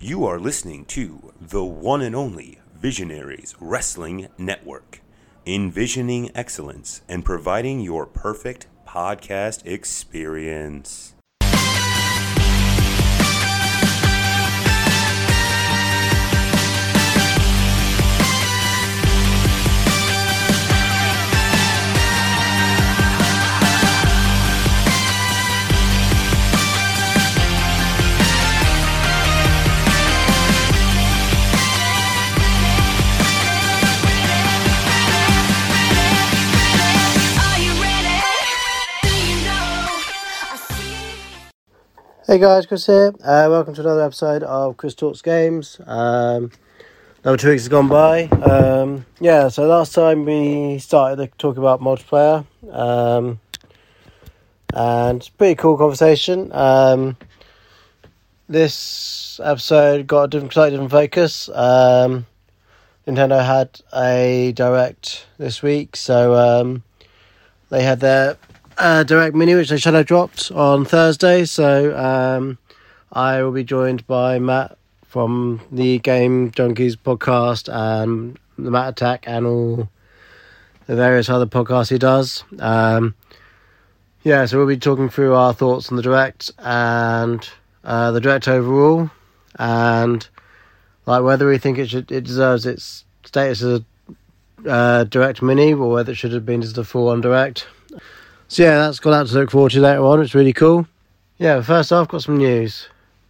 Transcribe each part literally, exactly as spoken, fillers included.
You are listening to the one and only Visionaries Wrestling Network, envisioning excellence and providing your perfect podcast experience. Hey guys, Chris here. Uh, welcome to another episode of Chris Talks Games. Um, another two weeks has gone by. Um, yeah, so last time we started to talk about multiplayer. Um, and it's a pretty cool conversation. Um, this episode got a different, slightly different focus. Um, Nintendo had a Direct this week, so um, they had their Uh, Direct Mini, which they shadow dropped on Thursday. So um, I will be joined by Matt from the Game Junkies podcast and the Matt Attack and all the various other podcasts he does. Um, yeah, so we'll be talking through our thoughts on the Direct and uh, the Direct overall, and like whether we think it should it deserves its status as a uh, Direct Mini or whether it should have been just a full-on Direct. So yeah, that's got that to look forward to later on. It's really cool. Yeah, but first off, got some news.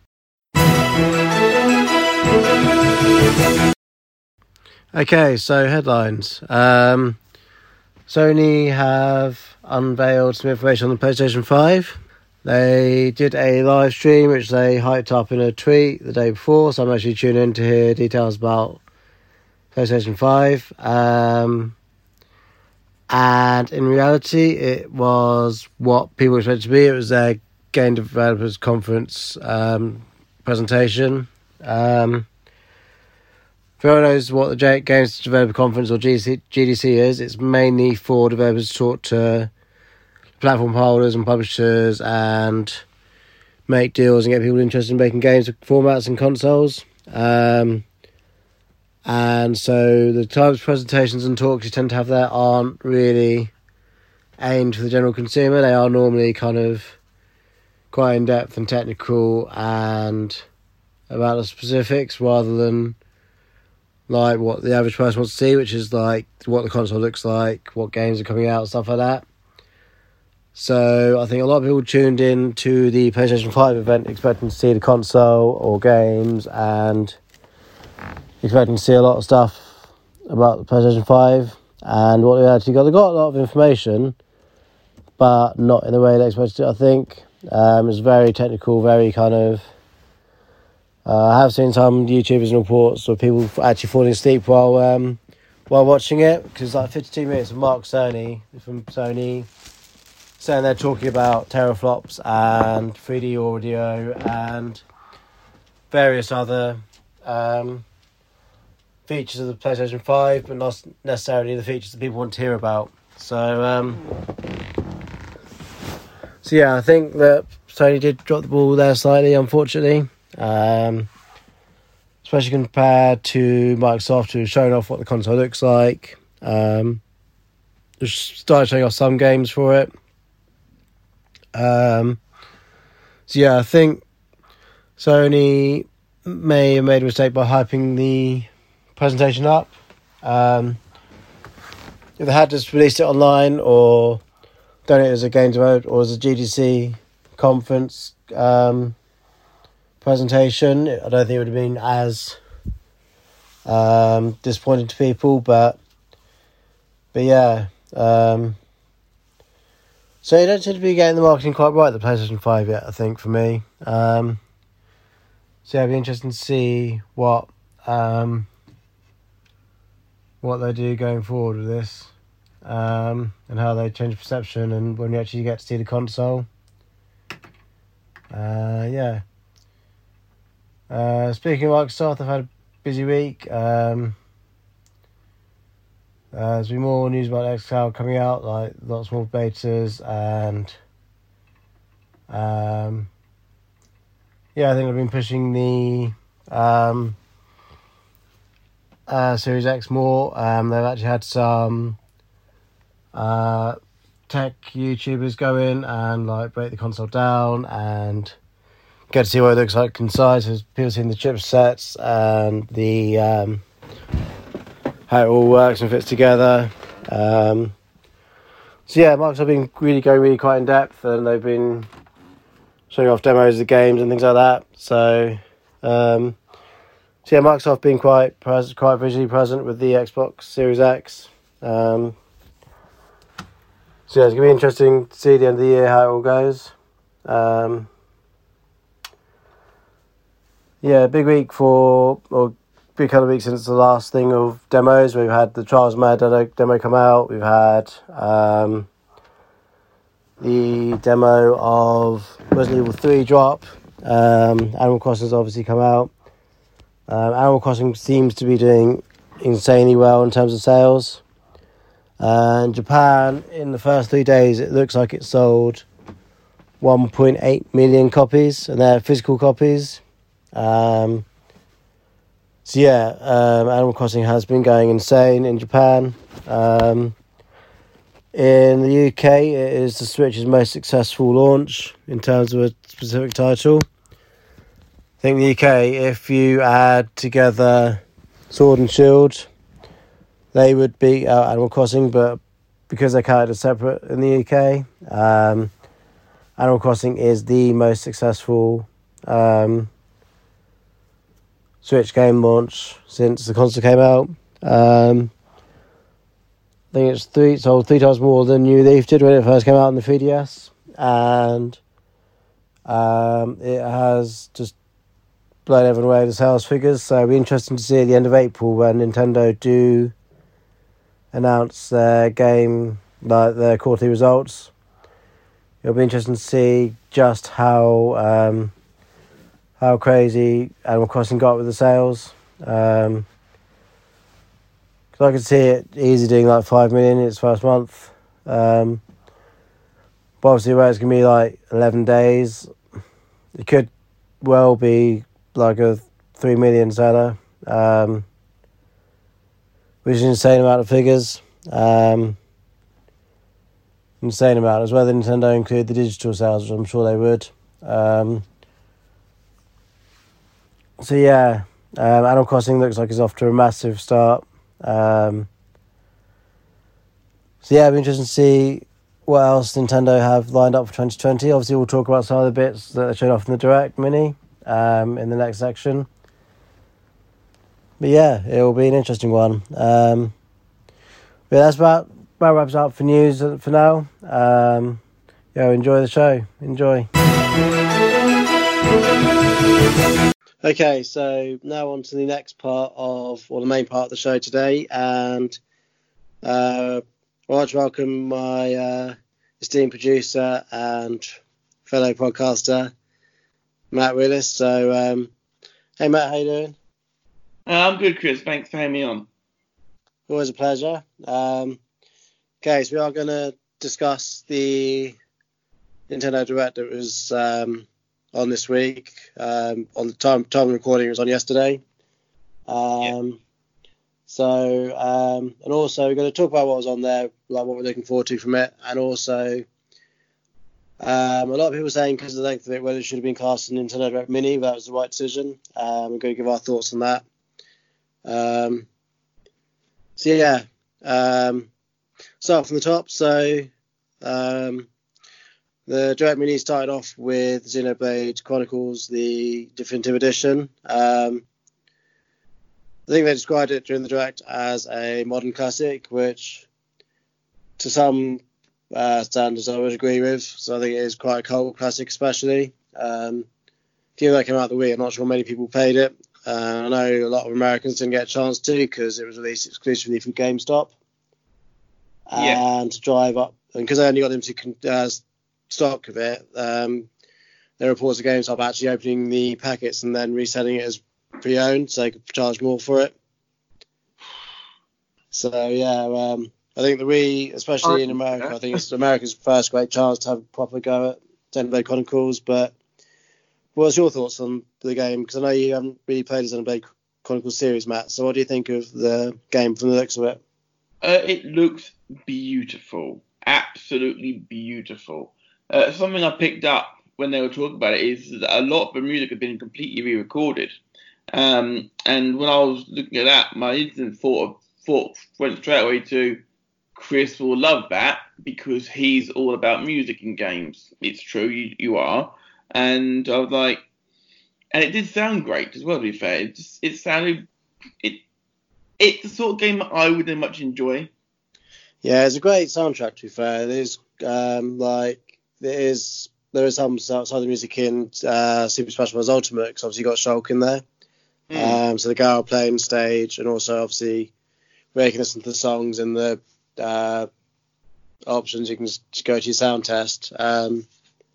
Okay, so headlines. Um, Sony have unveiled some information on the PlayStation five. They did a live stream, which they hyped up in a tweet the day before, so I'm actually tuning in to hear details about PlayStation five. Um... And in reality, it was what people expected it to be. It was their Game Developers Conference um, presentation. Um, for anyone who knows what the J- Games Developer Conference or G D C is, it's mainly for developers to talk to platform holders and publishers and make deals and get people interested in making games with formats and consoles. Um, And so the types of presentations and talks you tend to have there aren't really aimed for the general consumer. They are normally kind of quite in-depth and technical and about the specifics rather than like what the average person wants to see, which is like what the console looks like, what games are coming out, stuff like that. So I think a lot of people tuned in to the PlayStation five event expecting to see the console or games and expecting to see a lot of stuff about the PlayStation five, and what they actually got, they got a lot of information, but not in the way they expected it, I think. Um, it's very technical, very kind of... Uh, I have seen some YouTubers and reports of people actually falling asleep while um, while watching it, because like fifty-two minutes of Mark Cerny from Sony saying they're talking about teraflops and three D audio and various other... Um, features of the PlayStation five, but not necessarily the features that people want to hear about. So, um, so yeah, I think that Sony did drop the ball there slightly, unfortunately. Um, especially compared to Microsoft, who's showing off what the console looks like. Um, just started showing off some games for it. Um, so yeah, I think Sony may have made a mistake by hyping the presentation up. Um, if they had just released it online or done it as a game developed or as a G D C conference um, presentation, I don't think it would have been as um, disappointing to people. But but yeah, um, so you don't seem to be getting the marketing quite right, the PlayStation five yet, I think, for me. Um, so yeah, it'd be interesting to see what um, what they do going forward with this, um, and how they change perception and when you actually get to see the console. Uh, yeah. Uh, speaking of Microsoft, I've had a busy week. Um, uh, there's been more news about xCloud coming out, like lots more betas, and um, yeah, I think I've been pushing the um, uh, Series X more. Um, they've actually had some uh, tech YouTubers go in and like break the console down and get to see what it looks like inside. So people seeing the chipsets and the um, how it all works and fits together. Um, so yeah, Microsoft have been really going really quite in depth, and they've been showing off demos of the games and things like that. So, um, so yeah, Microsoft being quite pres- quite visually present with the Xbox Series X. Um, so yeah, it's gonna be interesting to see at the end of the year how it all goes. Um, yeah, big week for or big kind of week since the last thing of demos. We've had the Trials Mad demo come out. We've had um, the demo of Resident Evil three drop. Um, Animal Crossing's obviously come out. Um, Animal Crossing seems to be doing insanely well in terms of sales. Uh, in Japan, in the first three days, it looks like it sold one point eight million copies, and they're physical copies. Um, so yeah, um, Animal Crossing has been going insane in Japan. Um, in the U K, it is the Switch's most successful launch in terms of a specific title. I think the U K, if you add together Sword and Shield, they would beat out Animal Crossing, but because they're counted separate in the U K, um, Animal Crossing is the most successful um, Switch game launch since the console came out. Um, I think it's three sold three times more than New Leaf did when it first came out on the three D S, and um, it has just blown everyone away with the sales figures. So it'll be interesting to see at the end of April when Nintendo do announce their game, like their quarterly results. It'll be interesting to see just how um, how crazy Animal Crossing got with the sales. Um, cause I could see it easy doing like five million in its first month. Um, but obviously where it's going to be like eleven days, it could well be like a three million seller, um, which is an insane amount of figures. Um, insane amount, as whether Nintendo include the digital sales, which I'm sure they would. Um, so yeah, um, Animal Crossing looks like it's off to a massive start. Um, so yeah, it'll be interesting to see what else Nintendo have lined up for twenty twenty. Obviously, we'll talk about some of the bits that they showed off in the Direct Mini um, in the next section. But yeah, it will be an interesting one. Um, but that's about, about wraps up for news for now. Um, yeah, enjoy the show. Enjoy. Okay, so now on to the next part of, or the main part of the show today, and uh, I'd like to welcome my uh, esteemed producer and fellow podcaster, Matt Willis. So, um, hey Matt, how you doing? Uh, I'm good, Chris. Thanks for having me on. Always a pleasure. Um, okay, so we are going to discuss the Nintendo Direct that was um, on this week. Um, on the time time of recording, it was on yesterday. Um, yeah. So, um, and also we're going to talk about what was on there, like what we're looking forward to from it, and also um, a lot of people saying because of the length of it whether it should have been classed as Nintendo Direct Mini, but that was the right decision. Um, we're going to give our thoughts on that. Um, so yeah, um, start from the top. So um, the Direct Mini started off with Xenoblade Chronicles, the Definitive Edition. Um, I think they described it during the Direct as a modern classic, which to some uh, standards I would agree with. So I think it is quite a cult classic, especially. Um, given that came out the Wii, I'm not sure many people played it. Uh, I know a lot of Americans didn't get a chance to because it was released exclusively from GameStop. Yeah. And to drive up, and because they only got them to uh, stock of it, um, there are reports of GameStop actually opening the packets and then reselling it as pre-owned, so they could charge more for it. So yeah, um, I think the Wii, especially in America, I think it's America's first great chance to have a proper go at Xenoblade Chronicles. But what's your thoughts on the game? Because I know you haven't really played the Xenoblade Chronicles series, Matt. So what do you think of the game from the looks of it? Uh, it looks beautiful, absolutely beautiful. Uh, something I picked up when they were talking about it is that a lot of the music had been completely re-recorded. Um, and when I was looking at that, my instant thought, thought went straight away to Chris will love that because he's all about music in games. It's true, you, you are. And I was like, and it did sound great as well, to be fair. It, just, it sounded, it, it's the sort of game that I would much enjoy. Yeah, it's a great soundtrack, to be fair. There's, um, like, there is, there is some outside the music in uh, Super Smash Bros. Ultimate, because obviously you got Shulk in there. Mm. Um, so the guy will play on stage, and also obviously where you can listen to the songs and the uh, options, you can just go to your sound test. Um,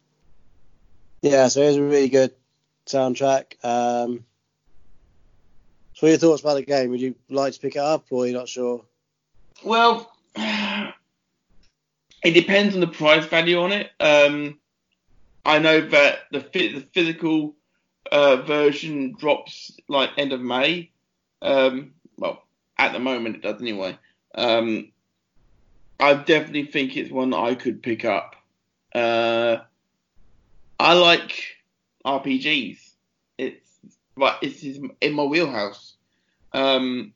yeah, so it's a really good soundtrack. Um, so what are your thoughts about the game? Would you like to pick it up, or are you not sure? Well, it depends on the price value on it. Um, I know that the, the physical uh, version drops like end of May. Um, well, at the moment it does anyway. Um, I definitely think it's one that I could pick up. Uh, I like R P Gs. It's right. It's in my wheelhouse. Um,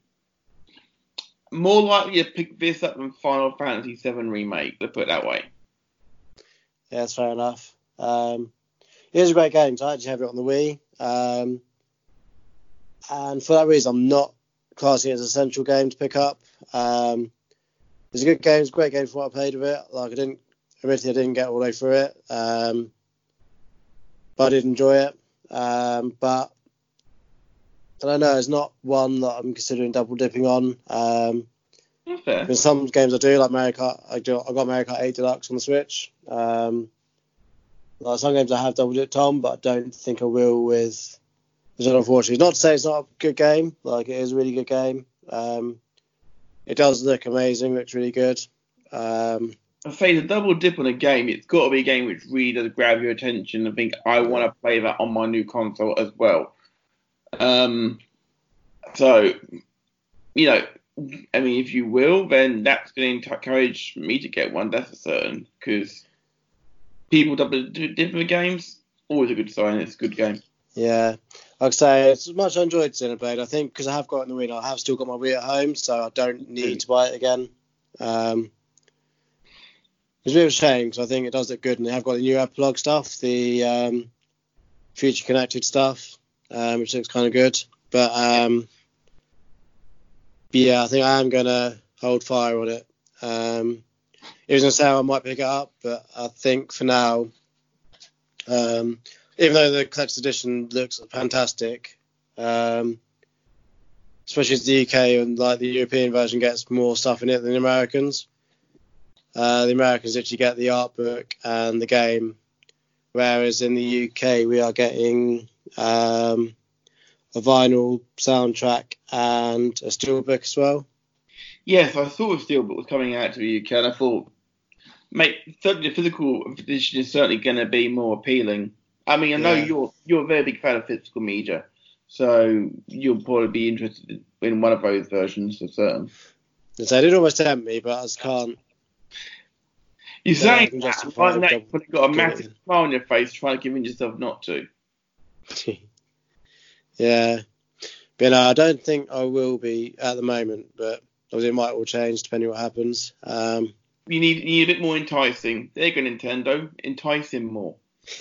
more likely to pick this up than Final Fantasy seven Remake. Let's put it that way. Yeah, that's fair enough. Um, it is a great game. So I actually have it on the Wii. Um, and for that reason, I'm not classing it as an essential game to pick up. Um, it's a good game. It's a great game for what I played with it. Like I didn't, admittedly, I didn't get all the way through it. Um, but I did enjoy it. Um, but I don't know. It's not one that I'm considering double dipping on. Um, okay. In some games I do, like Mario Kart. I do. I got Mario Kart eight Deluxe on the Switch. Um, like some games I have double dipped on, but I don't think I will with. Unfortunately, not to say it's not a good game. Like it is a really good game. Um, it does look amazing. Looks really good. Um, I say the double dip on a game. It's got to be a game which really does grab your attention. I think I yeah. want to play that on my new console as well. Um, so, you know, I mean, if you will, then that's going to encourage me to get one. That's for certain. Because people double dip in games, always a good sign. It's a good game. Yeah. Like I say, as much as I enjoyed Xenoblade, I think because I have got it in the Wii, I have still got my Wii at home, so I don't need mm. to buy it again. Um, it's a bit of a shame because I think it does look good, and they have got the new epilogue stuff, the um, future connected stuff, um, which looks kind of good. But um, yeah, I think I am going to hold fire on it. Um, it was going to say I might pick it up, but I think for now, um, even though the collector's edition looks fantastic, um, especially as the U K and like the European version gets more stuff in it than the Americans. Uh, the Americans actually get the art book and the game, whereas in the U K we are getting um, a vinyl soundtrack and a steelbook as well. Yes, I saw a steelbook was coming out to the U K, and I thought, mate, certainly the physical edition is certainly going to be more appealing. I mean, I know yeah. you're you're a very big fan of physical media, so you'll probably be interested in one of those versions for certain. So it did almost tempt me, but I just can't. You're saying that, right now you've probably got a massive smile on your face trying to convince yourself not to. Yeah. But no, I don't think I will be at the moment, but obviously it might all change depending on what happens. Um, you, need, you need a bit more enticing. There you go, Nintendo. Entice him more.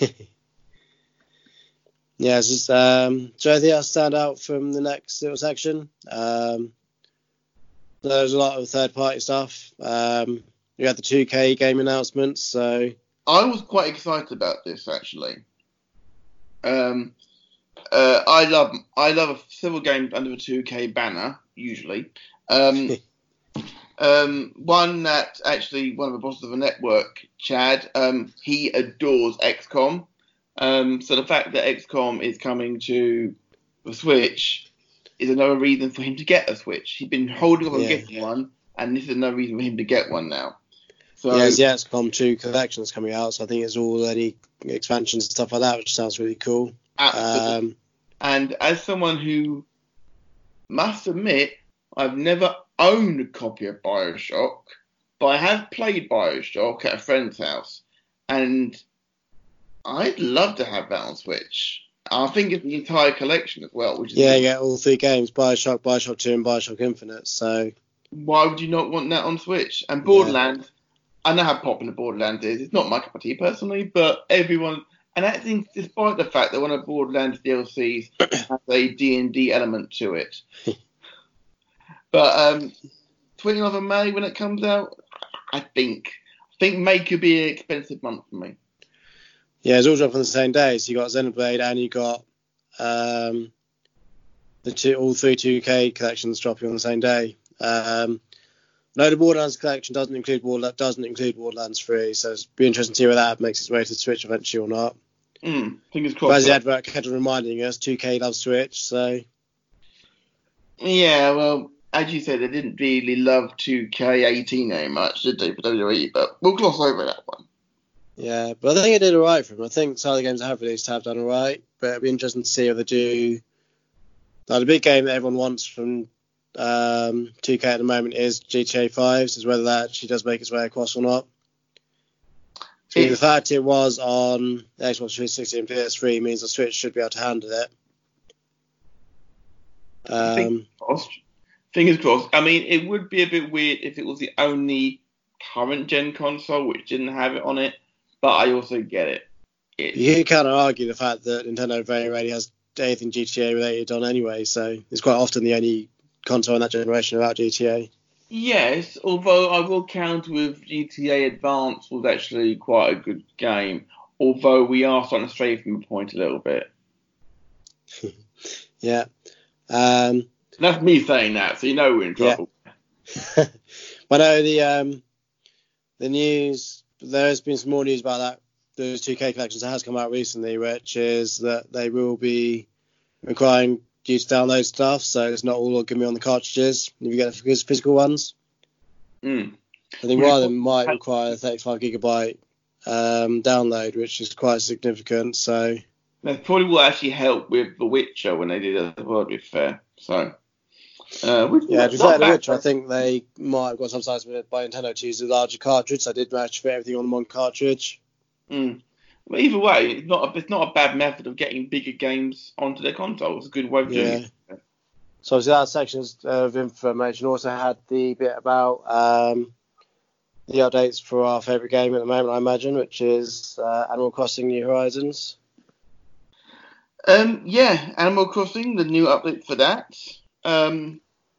Yeah, it's just, um, so anything else stand out from the next little section? Um, there's a lot of third-party stuff. Um, we had the two K game announcements, so... I was quite excited about this, actually. Um, uh, I love I love several games under the two K banner, usually. Um, um, one that, actually, one of the bosses of the network, Chad, um, he adores X COM. Um, so the fact that X COM is coming to the Switch is another reason for him to get a Switch. He's been holding off on yeah. getting one, and this is another reason for him to get one now. So, yeah, there's the X COM two collections coming out, so I think it's already expansions and stuff like that, which sounds really cool. Absolutely. Um, and as someone who must admit, I've never owned a copy of BioShock, but I have played BioShock at a friend's house, and I'd love to have that on Switch. I think it's the entire collection as well, which is yeah, good. yeah, all three games, BioShock, BioShock two, and BioShock Infinite. So Why would you not want that on Switch? And Borderlands, yeah. I know how popular Borderlands is. It's not my cup of tea personally, but everyone, and that's in, despite the fact that one of Borderlands D L Cs has a D and D element to it. But um, twentieth of May when it comes out, I think, I think May could be an expensive month for me. Yeah, it's all dropped on the same day. So you got Xenoblade and you got um, the two, all three two K collections dropping on the same day. Um, no, the Borderlands collection doesn't include Borderlands, doesn't include Borderlands three, so it's be interesting to see whether that makes its way to Switch eventually or not. Mm, fingers crossed. But as the advert kept reminding us, two K loves Switch, so yeah, well, as you said, they didn't really love two K eighteen very much, did they, for W W E? But we'll gloss over that one. Yeah, but I think it did alright for them. I think some of the games I have released have done alright, but it'll be interesting to see if they do. Like, the big game that everyone wants from um, two K at the moment is G T A five, so whether that actually does make its way across or not. So the fact it was on Xbox three sixty and P S three means the Switch should be able to handle it. Um, Fingers crossed. Fingers crossed. I mean, it would be a bit weird if it was the only current gen console which didn't have it on it, but I also get it. It's, you can't argue the fact that Nintendo very rarely has anything G T A related on anyway, so it's quite often the only console in that generation without G T A. Yes, although I will counter with G T A Advance was actually quite a good game, although we are starting to stray from the point a little bit. Yeah. Um, That's me saying that, so you know we're in trouble. Yeah. But no, the um, the news, there has been some more news about that. Those two K collections that has come out recently, which is that they will be requiring you to download stuff, so it's not all going to be on the cartridges if you get the physical ones. Mm. I think one of them might require a thirty-five gigabyte um, download, which is quite significant. So that probably will actually help with The Witcher when they did it as well, to be fair. So, uh, yeah, to be fair, The Witcher, I think they might have got some size by Nintendo to use a larger cartridge, so I did manage to fit everything on one cartridge. Mm. But either way, it's not a, it's not a bad method of getting bigger games onto their console. It's a good way of doing Yeah. it. So obviously that section of information also had the bit about um, the updates for our favourite game at the moment, I imagine, which is uh, Animal Crossing New Horizons. Um, yeah, Animal Crossing, the new update for that. Um,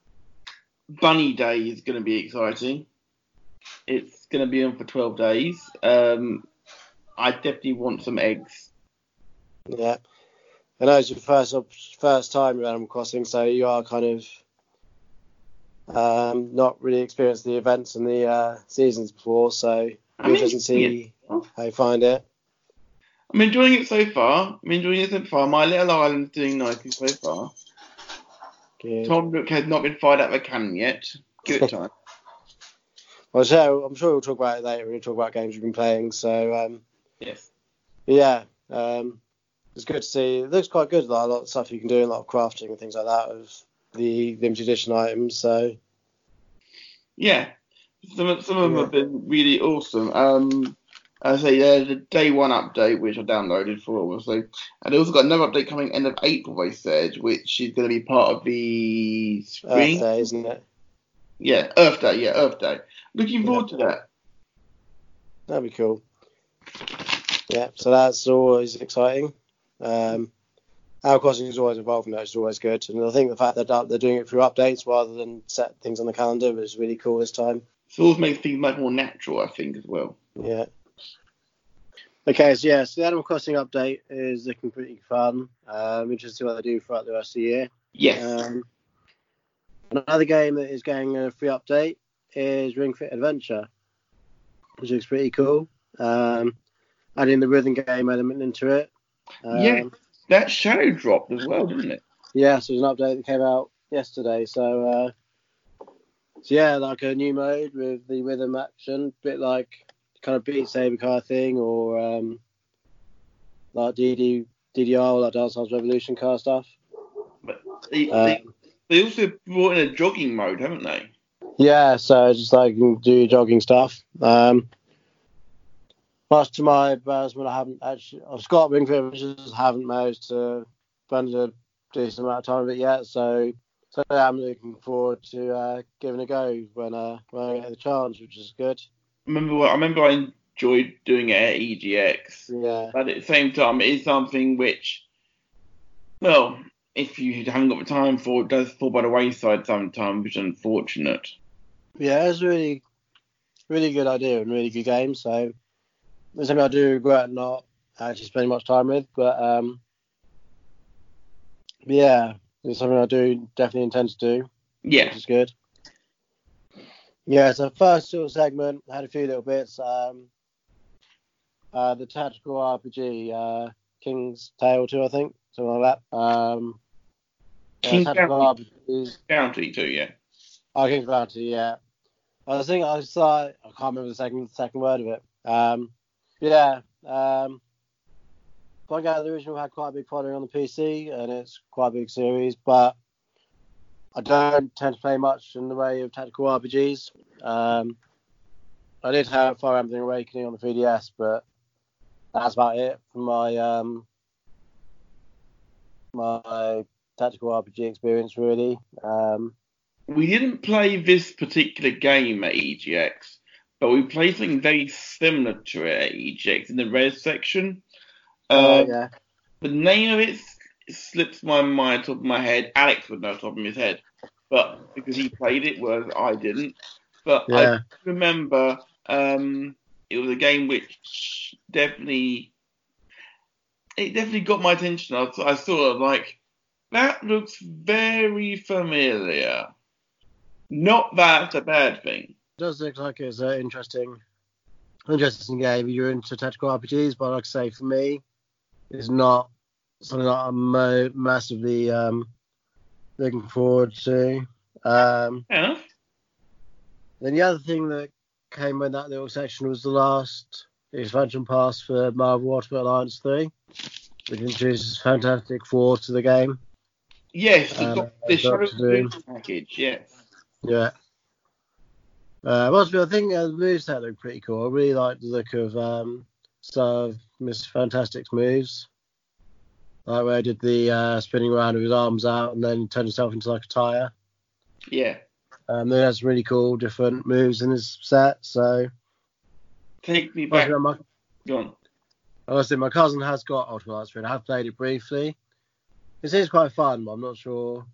Bunny Day is going to be exciting. It's going to be on for twelve days. Um, I definitely want some eggs. Yeah. I know it's your first first time with Animal Crossing, so you are kind of um, not really experienced the events and the uh, seasons before, so it'll be interesting to see how you find it. I'm enjoying it so far. I'm enjoying it so far. My little island's doing nicely so far. Good. Tom Nook has not been fired out of a cannon yet. Give it time. Well, so I'm sure we'll talk about it later. We'll talk about games we've been playing. So um, yes, yeah, um, it's good to see. It looks quite good. Like, a lot of stuff you can do, a lot of crafting and things like that of the limited edition items. So yeah, some of, some of them yeah. have been really awesome. Um, I say there's a day one update which I downloaded for obviously, and they also got another update coming end of April. They said, which is going to be part of the spring. Earth Day, isn't it? Yeah, Earth Day. Yeah, Earth Day. Looking forward yeah. to that. That'd be cool. Yeah, so that's always exciting. Um, Animal Crossing is always evolving, though, it's always good. And I think the fact that they're doing it through updates rather than set things on the calendar is really cool this time. It always makes things much more natural, I think, as well. Yeah. Okay, so yeah, so the Animal Crossing update is looking pretty fun. Um, interesting to see what they do throughout the rest of the year. Yes. Um, another game that is getting a free update is Ring Fit Adventure, which looks pretty cool. Um, adding the rhythm game element into it. Um, yeah, that shadow dropped as well, didn't it? Yeah, so there's an update that came out yesterday. So, uh, so yeah, like a new mode with the rhythm action, a bit like kind of Beat Saber kind of thing, or um, like D D D D R, all that Dance Dance Revolution kind of stuff. But they, Uh, they, they also brought in a jogging mode, haven't they? Yeah, so just like you can do jogging stuff. Um, much to my embarrassment, I haven't actually. I've got Ring Fit Adventures, haven't managed to spend a decent amount of time with it yet. So, so I'm looking forward to uh, giving it a go when uh, when I get the chance, which is good. I remember, I remember I enjoyed doing it at E G X. Yeah. But at the same time, it is something which, well, if you haven't got the time for it, does fall by the wayside sometimes, which is unfortunate. Yeah, it's a really, really good idea and really good game. So it's something I do regret not actually spending much time with, but um, yeah, it's something I do definitely intend to do. Yeah. Which is good. Yeah, so first sort of segment, had a few little bits. Um, uh, the tactical R P G, uh, King's Tale two, I think, something like that. Um, yeah, King's tactical Bounty. R P Gs. Bounty too, yeah. Oh, King's Bounty, yeah. I think I saw. I can't remember the second second word of it. Um, yeah. Um, Point Out the original had quite a big following on the P C, and it's quite a big series, but I don't tend to play much in the way of tactical R P Gs. Um, I did have Fire Emblem Awakening on the three D S, but that's about it for my um, my tactical R P G experience, really. Um, We didn't play this particular game at E G X, but we played something very similar to it at E G X in the res section. uh, Um, yeah. The name of it slips my mind top of my head. Alex would know top of his head, but because he played it, whereas I didn't. But Yeah. I remember um, it was a game which definitely it definitely got my attention. I, was, I sort of like that looks very familiar. Not that that's a bad thing. It does look like it's an interesting, interesting game. You're into tactical R P Gs, but like I say, for me, it's not something that I'm mo- massively um, looking forward to. Um, Fair enough. then the other thing that came in that little section was the last expansion pass for Marvel Ultimate Alliance three, which introduces Fantastic Four to the game. Yes, the, Uh, doc- the Shadow Doctor Doom. Doom package, yes. Yeah. Uh, must I think uh, the moveset looked pretty cool. I really like the look of um, some of Mister Fantastic's moves. Like where he did the uh, spinning around with his arms out and then turned himself into like a tire. Yeah. Um, then has really cool different moves in his set. So Take me back. Must admit, my, Go on. honestly, my cousin has got Ultimate Alliance three. I have played it briefly. It seems quite fun, but I'm not sure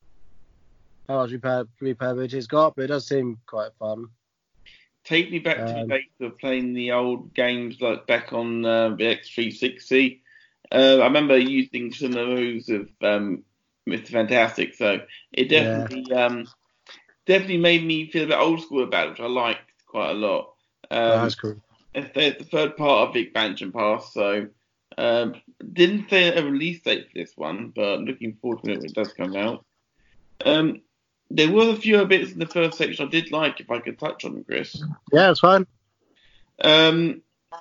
how much repair, replayability it's got, but it does seem quite fun. Take me back to the Um, days of playing the old games like back on uh, the X three sixty. Uh, I remember using some of the moves of um, Mister Fantastic, so it definitely um, definitely made me feel a bit old school about it, which I liked quite a lot. Um, oh, that's cool. It's the, the third part of the expansion pass, so um, didn't say a release date for this one, but looking forward to it when it does come out. Um, there were a few bits in the first section I did like, if I could touch on them, Chris. Yeah, it's fine. Um,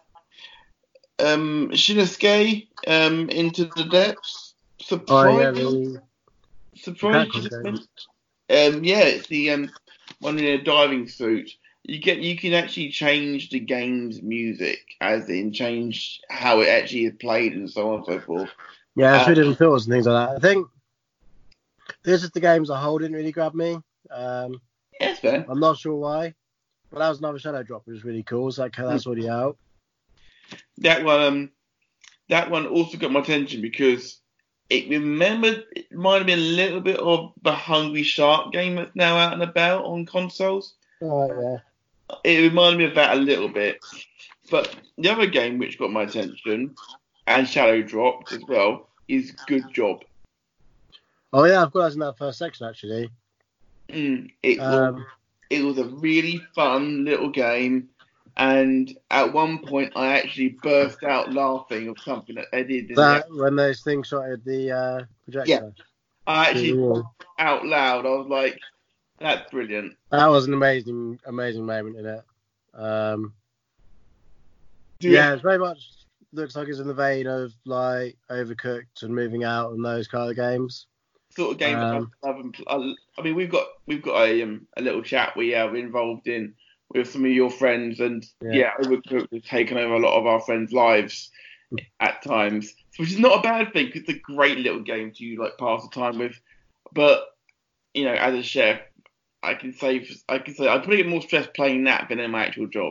um, Shinsuke, um, Into the Depths. Oh, yeah, Surprising. the, Surprising. the Um, yeah, it's the um, one in a diving suit. You get, you can actually change the game's music, as in change how it actually is played and so on and so forth. Yeah, it's Uh, three different filters and things like that. I think this is the game as a whole didn't really grab me. Um, yeah, it's fair. I'm not sure why, but that was another Shadow Drop, which was really cool. So like, that's already out. That one, um, that one also got my attention because it remembered, it reminded me a little bit of the Hungry Shark game that's now out and about on consoles. Oh, yeah. It reminded me of that a little bit. But the other game which got my attention, and Shadow dropped as well, is Good Job. Oh, yeah, I've got that in that first section, actually. Mm, it, Um, was, it was a really fun little game. And at one point, I actually burst out laughing of something that they did. In that, the when those things shot at the uh, projector. Yeah. I actually through the wall. out loud. I was like, "That's brilliant." That was an amazing, amazing moment in it. Um, Do you- yeah, it's very much looks like it's in the vein of like Overcooked and Moving Out and those kind of games. Sort of game Um, I haven't. I, I mean, we've got we've got a um, a little chat we are involved in with some of your friends, and Yeah. yeah, Overcooked has taken over a lot of our friends' lives at times, which is not a bad thing because it's a great little game to like pass the time with. But you know, as a chef, I can say I can say I probably get more stress playing that than in my actual job.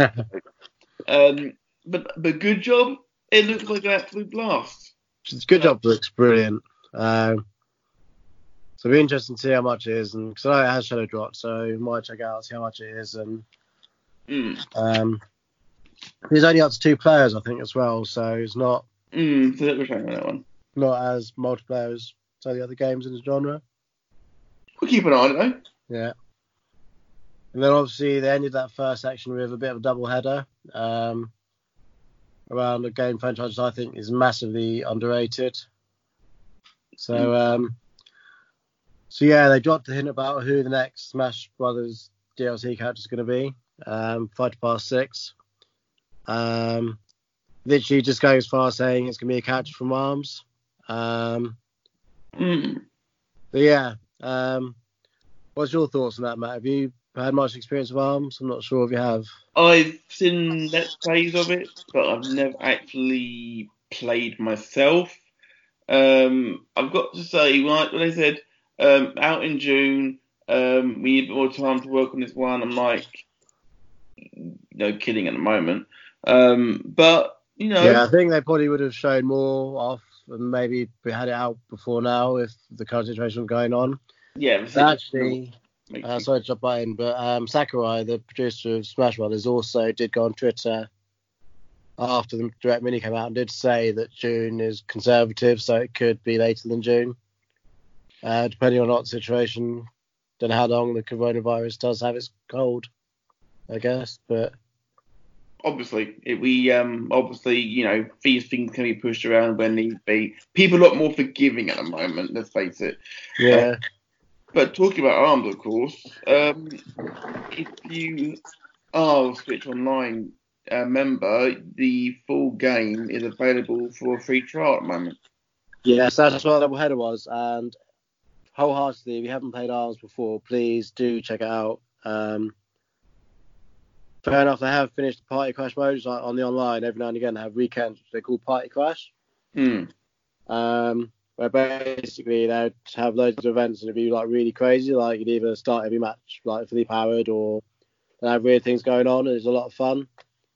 um, but but good job. It looks like an absolute blast. It's good job. Looks brilliant. Um, so it'll be interesting to see how much it is, and because I know it has shadow drop, so I might check out see how much it is, and Mm. um, it's only up to two players, I think, as well. So it's not Mm, so that was on that one. not as multiplayer as some of the other games in the genre. We'll keep an eye on it though. Yeah. And then obviously they ended that first section with a bit of a double header um, around a game franchise I think is massively underrated. So um, so yeah, they dropped the hint about who the next Smash Brothers D L C character is going to be. Um, Fighter Pass six. Um, literally just going as far as saying it's going to be a character from ARMS. Um, Mm. but yeah, um, what's your thoughts on that, Matt? Have you had much experience with ARMS? I'm not sure if you have. I've seen let's plays of it, but I've never actually played myself. Um, I've got to say, when, I, when they said um, out in June, um, we need a bit more time to work on this one, I'm like, no kidding at the moment. Um, but, you know. Yeah, I think they probably would have shown more off and maybe we had it out before now if the current situation was going on. Yeah, But actually, uh, sorry to jump right in, but um, Sakurai, the producer of Smash Brothers, also did go on Twitter after the Direct Mini came out and did say that June is conservative, so it could be later than June, uh, depending on what the situation. Don't know how long the coronavirus does have its hold, I guess, but obviously, it, we um obviously you know these things can be pushed around when need be. People are a lot more forgiving at the moment. Let's face it. yeah. Uh, but talking about ARMS, of course, um, if you are a Switch Online uh, member, the full game is available for a free trial at the moment. Yes, that's what Double Header was, and wholeheartedly, if you haven't played ARMS before, please do check it out. Um, fair enough, they have finished the Party Crash modes like, on the online. Every now and again, they have weekends which they call Party Crash. Mm. Um, where basically they'd have loads of events and it'd be like really crazy. Like you'd either start every match like fully powered or they have weird things going on. And it's a lot of fun.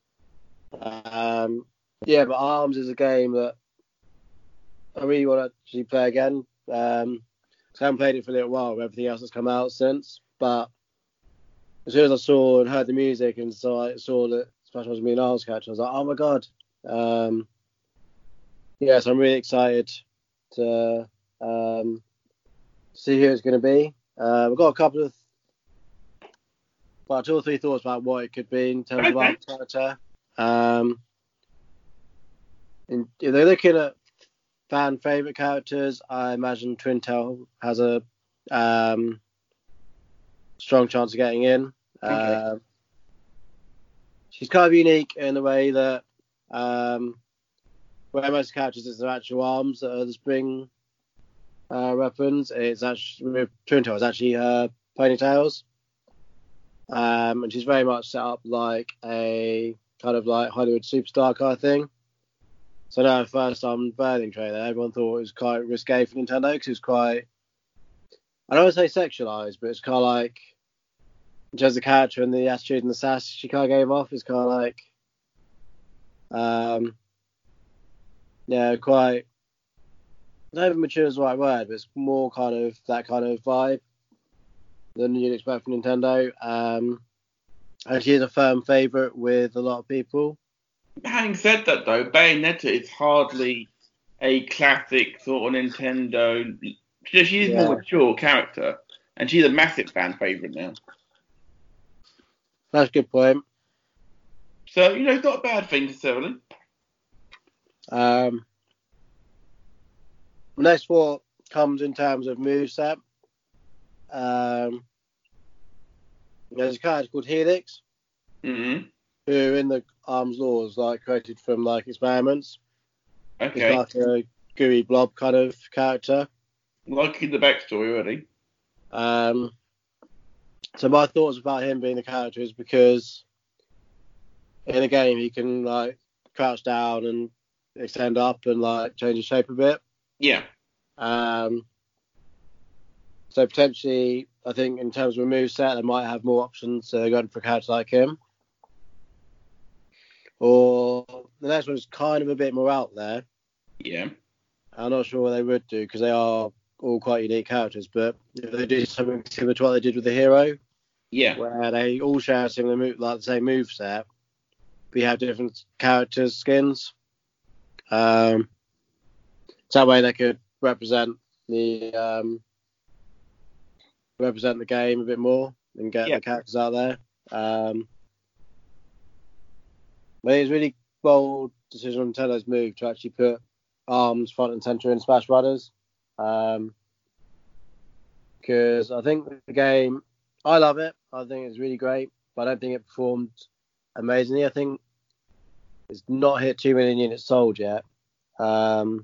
Um, yeah, but ARMS is a game that I really want to actually play again. Um, I haven't played it for a little while with everything else that's come out since. But as soon as I saw and heard the music and saw, I saw that Smash was me and ARMS catch, I was like, oh my god. Um, yeah, so I'm really excited to um, see who it's going to be. Uh, we've got a couple of, well, two or three thoughts about what it could be in terms of Okay. art character. Um, in, if they're looking at fan favorite characters, I imagine Twintel has a um, strong chance of getting in. Okay. Uh, she's kind of unique in the way that um, where most characters is their actual arms that are the spring uh, weapons. It's actually with Twintel, it's actually her ponytails, um, and she's very much set up like a kind of like Hollywood superstar kind of thing. So now, first time birthing trailer, everyone thought it was quite risque for Nintendo because it was quite, I don't want to say sexualized, but it's kind of like, in terms of the character and the attitude and the sass she kind of gave off, it's kind of like, um, yeah, quite, I don't even mature is the right word, but it's more kind of that kind of vibe than you'd expect from Nintendo. Um, and she is a firm favourite with a lot of people. Having said that, though, Bayonetta is hardly a classic sort of Nintendo. She she is Yeah. more mature character, and she's a massive fan favorite now. That's a good point. So you know, it's not a bad thing necessarily. Um, next what comes in terms of moveset. Um, there's a character called Helix, Mm-hmm. who in the Arms Law is like created from like experiments. Okay. It's like a gooey blob kind of character. Liking the backstory already. Um, so my thoughts about him being the character is because in a game he can like crouch down and extend up and like change his shape a bit. Yeah. Um, so potentially, I think in terms of a move set, they might have more options uh, going for a character like him. Or the next one's kind of a bit more out there. Yeah. I'm not sure what they would do because they are all quite unique characters. But if they do something similar to what they did with the hero, Yeah. where they all share a similar move, like the same move set, but you have different characters' skins. Um, so that way they could represent the um, represent the game a bit more and get Yeah. the characters out there. Um, but it's really bold decision on Nintendo's move to actually put Arms front and center in Smash Brothers. Um, because I think the game, I love it. I think it's really great, but I don't think it performed amazingly. I think it's not hit two million units sold yet. Um,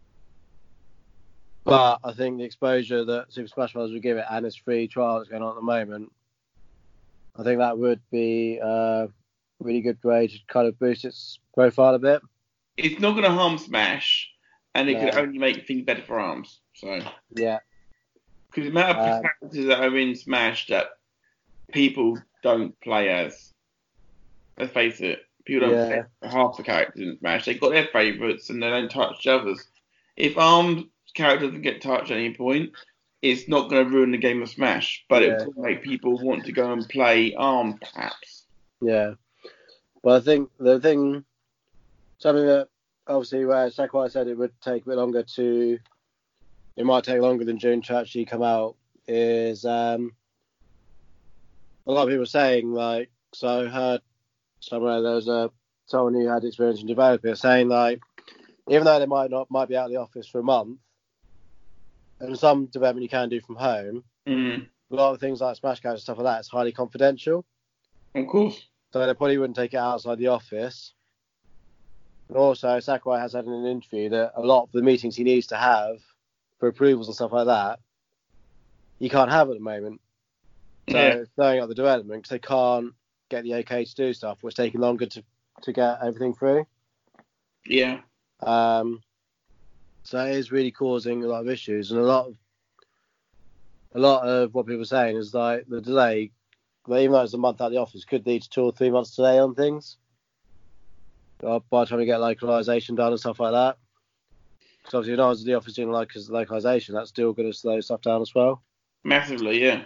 but I think the exposure that Super Smash Bros. Would give it and its free trial that's going on at the moment, I think that would be a really good way to kind of boost its profile a bit. It's not going to harm Smash, and it No. could only make things better for Arms. So, Yeah. because the amount of Um, characters that are in Smash that people don't play as. Let's face it, people don't Yeah. play half the characters in Smash. They've got their favourites and they don't touch the others. If Arms character doesn't get touched at any point, it's not going to ruin the game of Smash, but Yeah. it will make people want to go and play Arms, perhaps. Yeah. But I think the thing, something that obviously where Sakurai said it would take a bit longer to, it might take longer than June to actually come out, is um, a lot of people saying, like, so I heard somewhere there was a someone who had experience in developing saying, like, even though they might not might be out of the office for a month, and some development you can do from home, Mm. a lot of things like Smash Cards and stuff like that is highly confidential. Of course. So they probably wouldn't take it outside the office. And also, Sakurai has said in an interview that a lot of the meetings he needs to have for approvals and stuff like that, he can't have at the moment. So Yeah. throwing up the development because they can't get the OK to do stuff, which is taking longer to, to get everything through. Yeah. Um, so it is really causing a lot of issues, and a lot of a lot of what people are saying is like the delay, well, even though it's a month out of the office, could lead to two or three months delay on things. Uh, by the time you get localization done and stuff like that. Because obviously, when I was at the office doing like localization, that's still going to slow stuff down as well. Massively, yeah.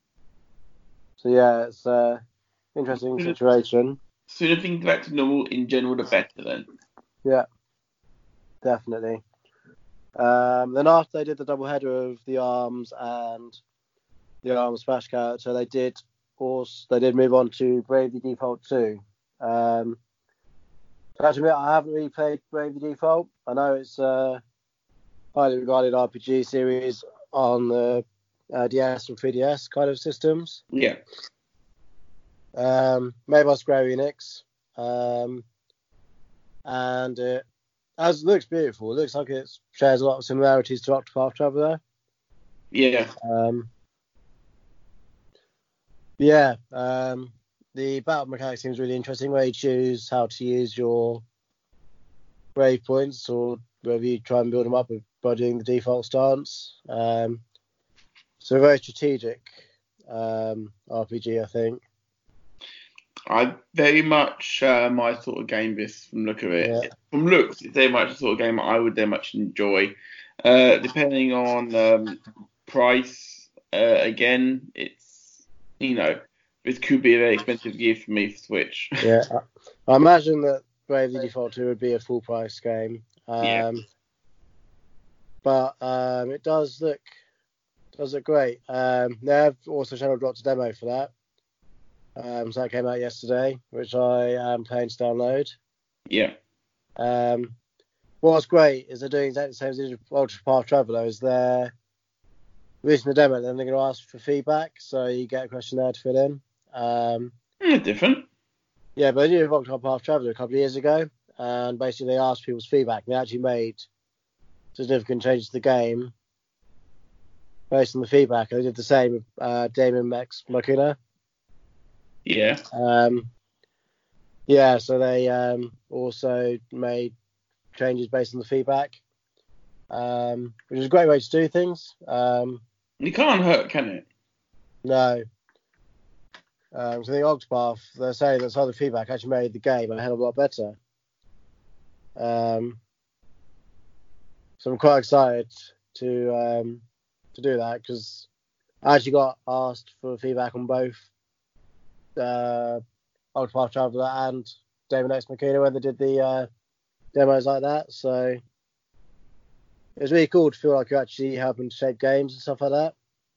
So yeah, it's an interesting situation. Sooner things back to normal in general, the better then. Yeah, definitely. Um, then after they did the double header of the Arms and the Arms Smash character, they did also they did move on to Bravely Default two. Um, so actually, I haven't really played Bravely Default. I know it's a highly regarded R P G series on the uh, D S and three D S kind of systems. Yeah. Um, made by Square Enix. Um, and it as looks beautiful. It looks like it shares a lot of similarities to Octopath Traveler. Yeah. Um, yeah. Um, the battle mechanic seems really interesting, where you choose how to use your brave points, or whether you try and build them up by doing the default stance. Um, so a very strategic um, R P G, I think. I very much uh, my sort of game. This from look of it, Yeah. from looks, it's very much the sort of game I would very much enjoy. Uh, depending on um, price, uh, again, it's you know this could be a very expensive gift for me for Switch. Yeah, I, I imagine that Bravely Default two would be a full price game. Um, Yeah. But um, it does look does look great. Um, they've also channel dropped a demo for that. Um, so that came out yesterday, which I am paying to download. Yeah. Um, what's great is they're doing exactly the same as they did with Octopath Traveler. Is they're releasing the demo, then they're going to ask for feedback, so you get a questionnaire to fill in. Um, Mm, different. Yeah, but they did Octopath Traveler a couple of years ago, and basically they asked people's feedback. And they actually made significant changes to the game based on the feedback. They did the same with uh, Damon X Machina. Yeah. Um, yeah, so they um, also made changes based on the feedback, um, which is a great way to do things. Um, You can't hurt, can it? no. Um, so the Octopath, they're saying that some of the feedback actually made the game a hell of a lot better. Um, so I'm quite excited to um, to do that because I actually got asked for feedback on both uh, Octopath Traveler and Daemon X Machina when they did the uh, demos like that. So it was really cool to feel like you're actually helping to shape games and stuff like that.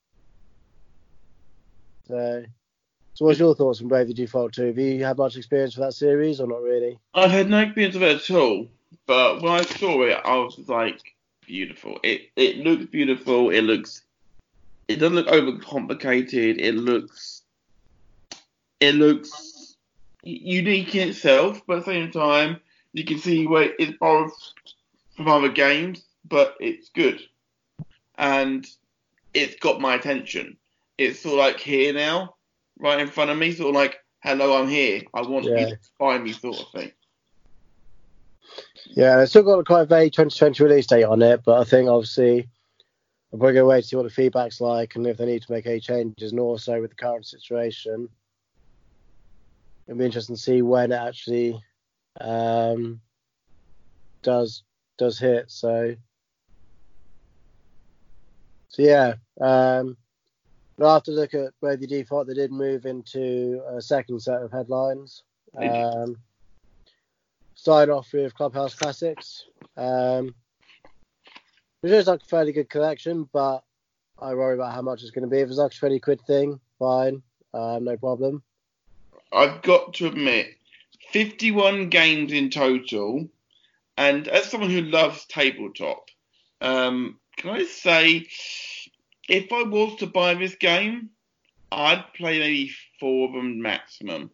So, so what's your thoughts on Bravely Default two? Have you had much experience with that series or not really? I've had no experience of it at all, but when I saw it, I was like, beautiful. It it looks beautiful. It looks. It doesn't look overcomplicated. It looks. It looks unique in itself, but at the same time, you can see where it's borrowed from other games, but it's good, and it's got my attention. It's sort of like here now, right in front of me, sort of like, hello, I'm here. I want Yeah. you to find me, sort of thing. Yeah, it's still got a quite vague twenty twenty release date on it, but I think obviously I'm probably going to wait to see what the feedback's like and if they need to make any changes, and also with the current situation. It'll be interesting to see when it actually um, does does hit. So, so yeah. Um, but after look at Bravely Default, they did move into a second set of headlines. Um, started off with Clubhouse Classics, um, which is like a fairly good collection, but I worry about how much it's going to be. If it's like a twenty quid thing, fine, uh, no problem. I've got to admit, fifty-one games in total, and as someone who loves tabletop, um, can I say, if I was to buy this game, I'd play maybe four of them maximum.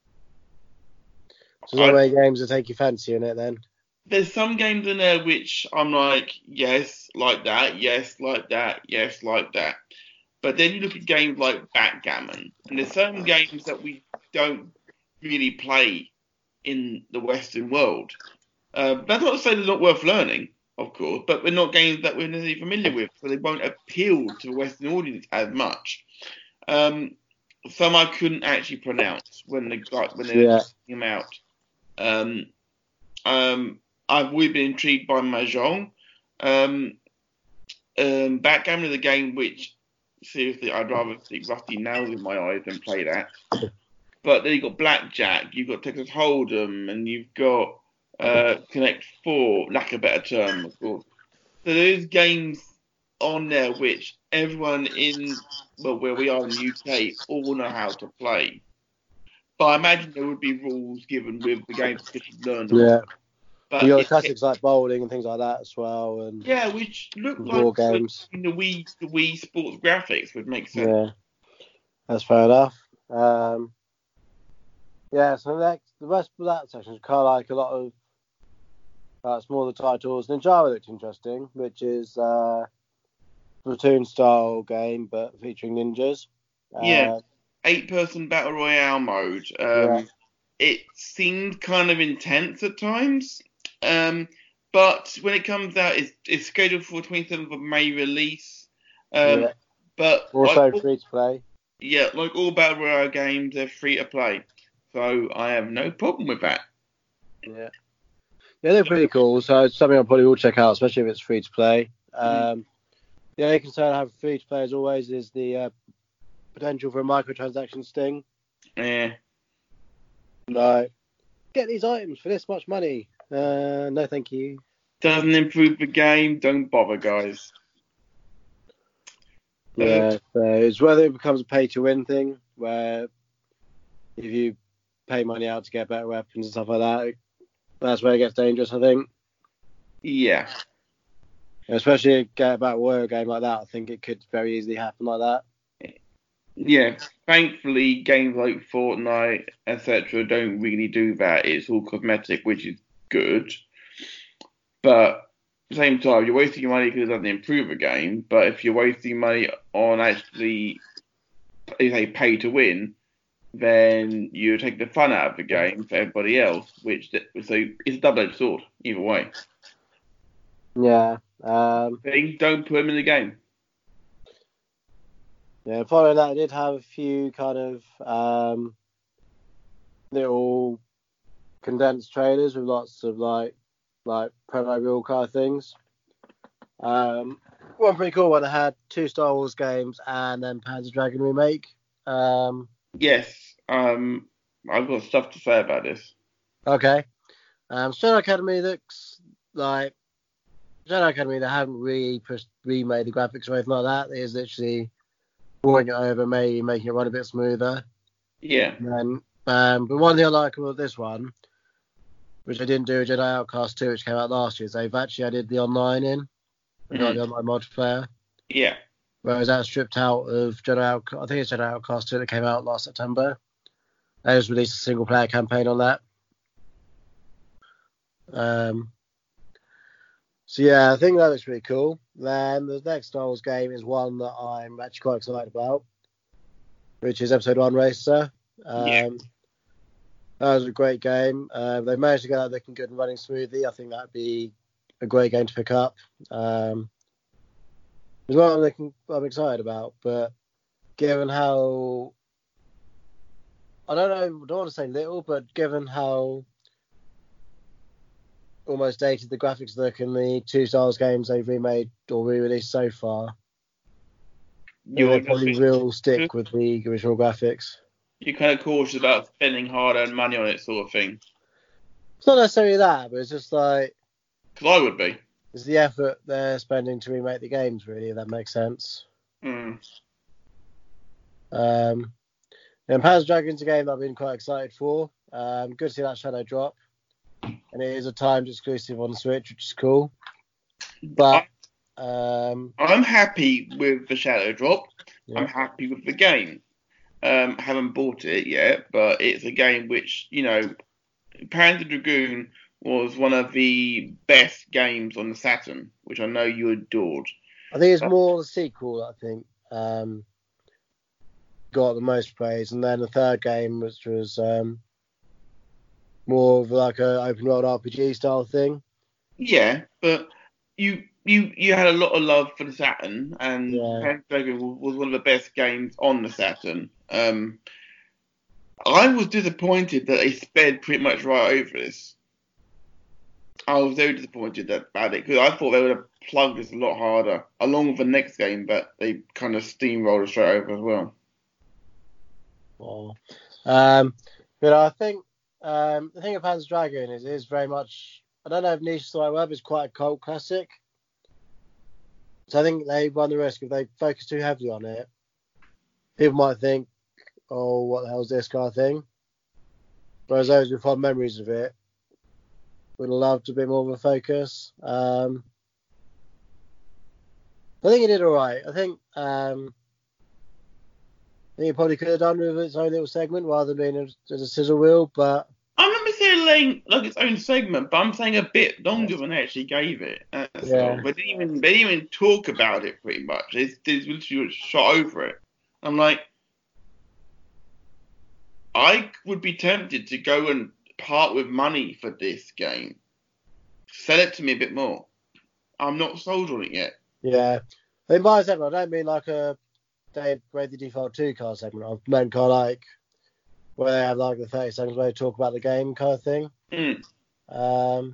So there's not many games that take your fancy in it then? There's some games in there which I'm like, yes, like that, yes, like that, yes, like that. But then you look at games like Backgammon, and there's certain games that we don't really play in the Western world. Uh, that's not to say they're not worth learning, of course, but they're not games that we're necessarily familiar with, so they won't appeal to the Western audience as much. Um, some I couldn't actually pronounce when they got when they Yeah. were talking them out. Um, um, I've really been intrigued by Mahjong. Um, um, Backgammon is a game which, seriously, I'd rather stick rusty nails in my eyes than play that. But then you've got Blackjack, you've got Texas Hold'em, and you've got uh, Connect Four, lack of a better term, of course. So there's games on there which everyone in, well, where we are in the U K, all know how to play. But I imagine there would be rules given with the games that you learn them. Yeah. But You got it- classics like bowling and things like that as well, and Yeah, which look war like games. the Wii, the Wii Sports graphics would make sense. Yeah, that's fair enough. Um, yeah, so next, the rest of that section is kind of like a lot of uh, smaller titles. Ninjago looked interesting, which is uh, Platoon style game but featuring ninjas. Yeah. Uh, Eight-person battle royale mode. Um, Yeah. It seemed kind of intense at times, um, but when it comes out, it's, it's scheduled for twenty-seventh of May release. Um, Yeah. But also like all- free to play. yeah, like all battle royale games, they're free to play, so I have no problem with that. Yeah. Yeah, they're pretty cool. So it's something I probably will check out, especially if it's free to play. Mm. Um, the only concern I have with free to play, as always, is the uh, potential for a microtransaction sting. Yeah. Like, get these items for this much money. Uh, no, thank you. Doesn't improve the game. Don't bother, guys. Yeah, so it's whether it becomes a pay-to-win thing, where if you pay money out to get better weapons and stuff like that, that's where it gets dangerous, I think. Yeah. Especially a battle royale game like that, I think it could very easily happen like that. Yeah, thankfully, games like Fortnite, et cetera, don't really do that. It's all cosmetic, which is good. But at the same time, you're wasting your money because it doesn't improve the game. But if you're wasting money on actually, you say, pay to win, then you take the fun out of the game for everybody else. Which so it's a double-edged sword either way. Yeah. Um, They don't put them in the game. Yeah, following that, I did have a few kind of um, little condensed trailers with lots of like like promo reel kind of things. Um, one pretty cool one. I had two Star Wars games and then Panzer Dragoon remake. Um, Yes, um, I've got stuff to say about this. okay. Um, Shadow Academy looks like Shadow Academy. They haven't really pushed, remade the graphics or anything like that. It is literally pulling it over, maybe making it run a bit smoother. Yeah. And then, um, but one thing I like about this one, which I didn't do with Jedi Outcast two, which came out last year, is they've actually added the online in. They got Mm. the online multiplayer. Yeah. Whereas that stripped out of Jedi Outcast, I think it's Jedi Outcast two that came out last September. They just released a single player campaign on that. Um, so yeah, I think that looks pretty cool. Then the next Star Wars game is one that I'm actually quite excited about, which is Episode One Racer. Um, Yeah. That was a great game. Uh, they've managed to get that looking good and running smoothly. I think that'd be a great game to pick up. Um, it's what I'm, looking, what I'm excited about, but given how I don't know, I don't want to say little, but given how almost dated the graphics look in the two Star Wars games they've remade or re-released so far, You're they probably will stick with the original graphics. You're kind of cautious about spending hard-earned money on it, sort of thing. It's not necessarily that, but it's just like Because I would be. it's the effort they're spending to remake the games, really, if that makes sense. Mm. Um, and Panzer Dragoon's a game that I've been quite excited for. Um, good to see that Shadow drop. And it is a timed exclusive on the Switch, which is cool. But um, I'm happy with the Shadow drop. yeah. I'm happy with the game. Um, haven't bought it yet, but it's a game which, you know, Panzer Dragoon was one of the best games on the Saturn, which I know you adored. I think it's more the sequel, I think, um, got the most praise. And then the third game, which was um, more of like a open world R P G style thing. Yeah, but you you you had a lot of love for the Saturn, and Yeah. Panzer Dragoon was one of the best games on the Saturn. Um, I was disappointed that they sped pretty much right over this. I was very disappointed that, about it because I thought they would have plugged this a lot harder, along with the next game, but they kind of steamrolled it straight over as well. Oh. Um, but I think um, the thing of Panzer Dragoon is it is very much, I don't know if niche is the right word, but it's quite a cult classic. So I think they run the risk if they focus too heavily on it. People might think, oh, what the hell is this kind of thing? Whereas those with fond memories of it would have loved a bit more of a focus. Um, I think it did all right. I think um, I think it probably could have done with its own little segment rather than being as a sizzle reel, but I'm not necessarily like its own segment, but I'm saying a bit longer than they actually gave it. That's Yeah. all. They didn't even they didn't even talk about it pretty much. They, they literally shot over it. I'm like, I would be tempted to go and part with money for this game. Sell it to me a bit more. I'm not sold on it yet. yeah. I mean, by a segment, I don't mean like a Dave Ready Default two card segment. I meant kind of like where they have like the thirty seconds where they talk about the game kind of thing. Mm. Um,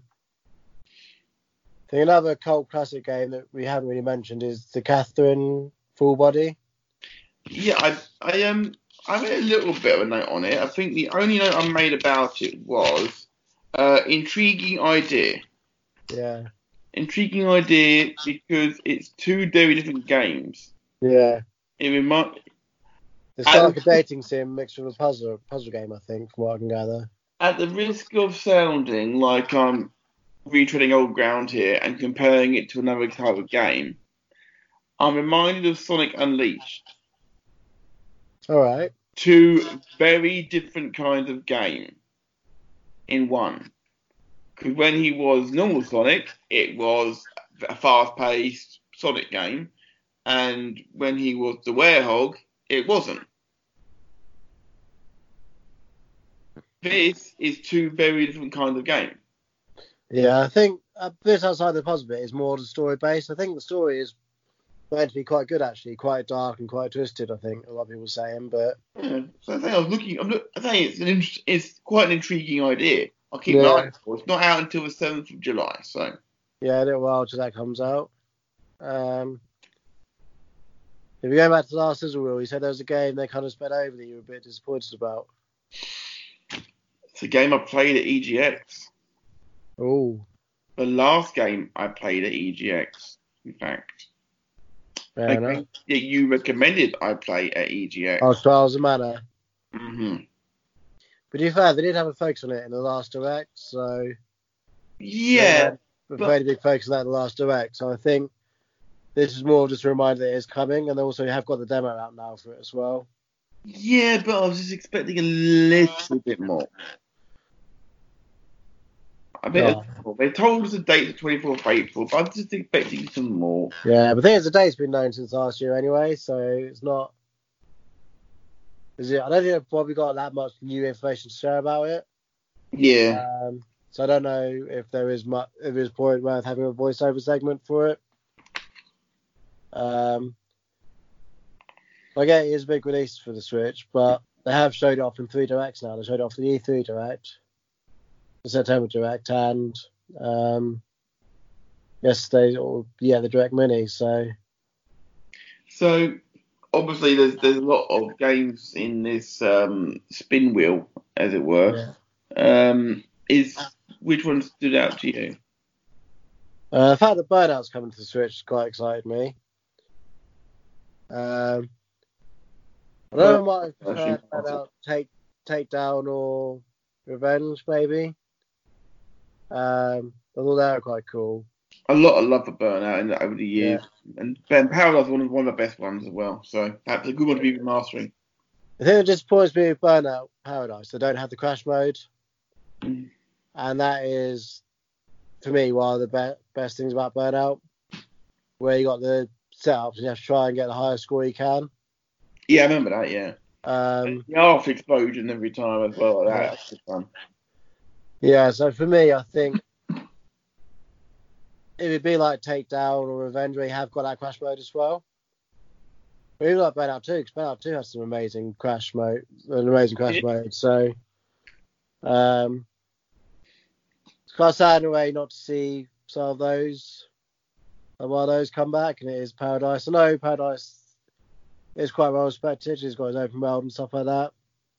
I think another cult classic game that we haven't really mentioned is the Catherine Full Body. Yeah, I I um I made a little bit of a note on it. I think the only note I made about it was uh, intriguing idea. Yeah. Intriguing idea because it's two very different games. Yeah. It remind, It's kind of like a dating sim mixed with a puzzle puzzle game, I think, from what I can gather. at the risk of sounding like I'm retreading old ground here and comparing it to another type of game, I'm reminded of Sonic Unleashed. All right. Two very different kinds of game in one. Because when he was normal Sonic, it was a fast-paced Sonic game, and when he was the Werehog, it wasn't. This is two very different kinds of game. Yeah, I think a bit outside the puzzle bit is more the story based. I think the story is meant to be quite good, actually, quite dark and quite twisted. I think a lot of people are saying, but Yeah, so I think I was looking. I'm look, I think it's an int- it's quite an intriguing idea. I'll keep Yeah. my eye for it. It's not out until the seventh of July, so yeah, a little while till that comes out. Um, if we go back to the last Sizzle Reel, you said there was a game they kind of sped over that you were a bit disappointed about. it's a game I played at E G X. Oh, The last game I played at E G X, in fact. fair A enough. game that you recommended I play at E G X. Oh, Trials of Mana. hmm But to be fair, they did have a focus on it in the last Direct, so Yeah, a but- very big focus on that in the last Direct. So I think this is more just a reminder that it's coming, and also you have got the demo out now for it as well. yeah, but I was just expecting a little bit more. I bet Oh. they told us the date of twenty-fourth of April, but I'm just expecting some more. Yeah, but the thing is, the date's been known since last year anyway, so it's not. Is it? I don't think they've probably got that much new information to share about it. Yeah. Um, so I don't know if there is much, if it's point worth having a voiceover segment for it. Um, I get it is a big release for the Switch, but they have showed it off in three directs now. They showed it off the E three Direct, the September Direct, and um, yesterday, or yeah, the Direct Mini. So So obviously, there's there's a lot of games in this um, spin wheel, as it were. yeah. Um, is which one stood out to you? Uh, the fact that Burnout's coming to the Switch quite excited me. Um, I don't know what I prefer Burnout, take Takedown or Revenge, maybe. Um, although they were quite cool. A lot of love for Burnout in over the years, Yeah. and Ben Paradise is one of one of the best ones as well. So that's a good one to be remastering. The thing that disappoints me with Burnout Paradise, they don't have the crash mode, Mm. and that is, for me, one of the be- best things about Burnout, where you got the setups and you have to try and get the highest score you can. Yeah, I remember that. Yeah, Um, the half explosion every time as well. Like that. That's good fun. yeah, so for me, I think it'd be like Takedown or Revenge, where you have got that crash mode as well. But even like Burnout two, because Burnout two has some amazing crash mode, an amazing crash Yeah. mode. So, um, it's quite sad in a way not to see some of those, some of those come back, and it is Paradise. I know Paradise is quite well respected. He's got his open world and stuff like that.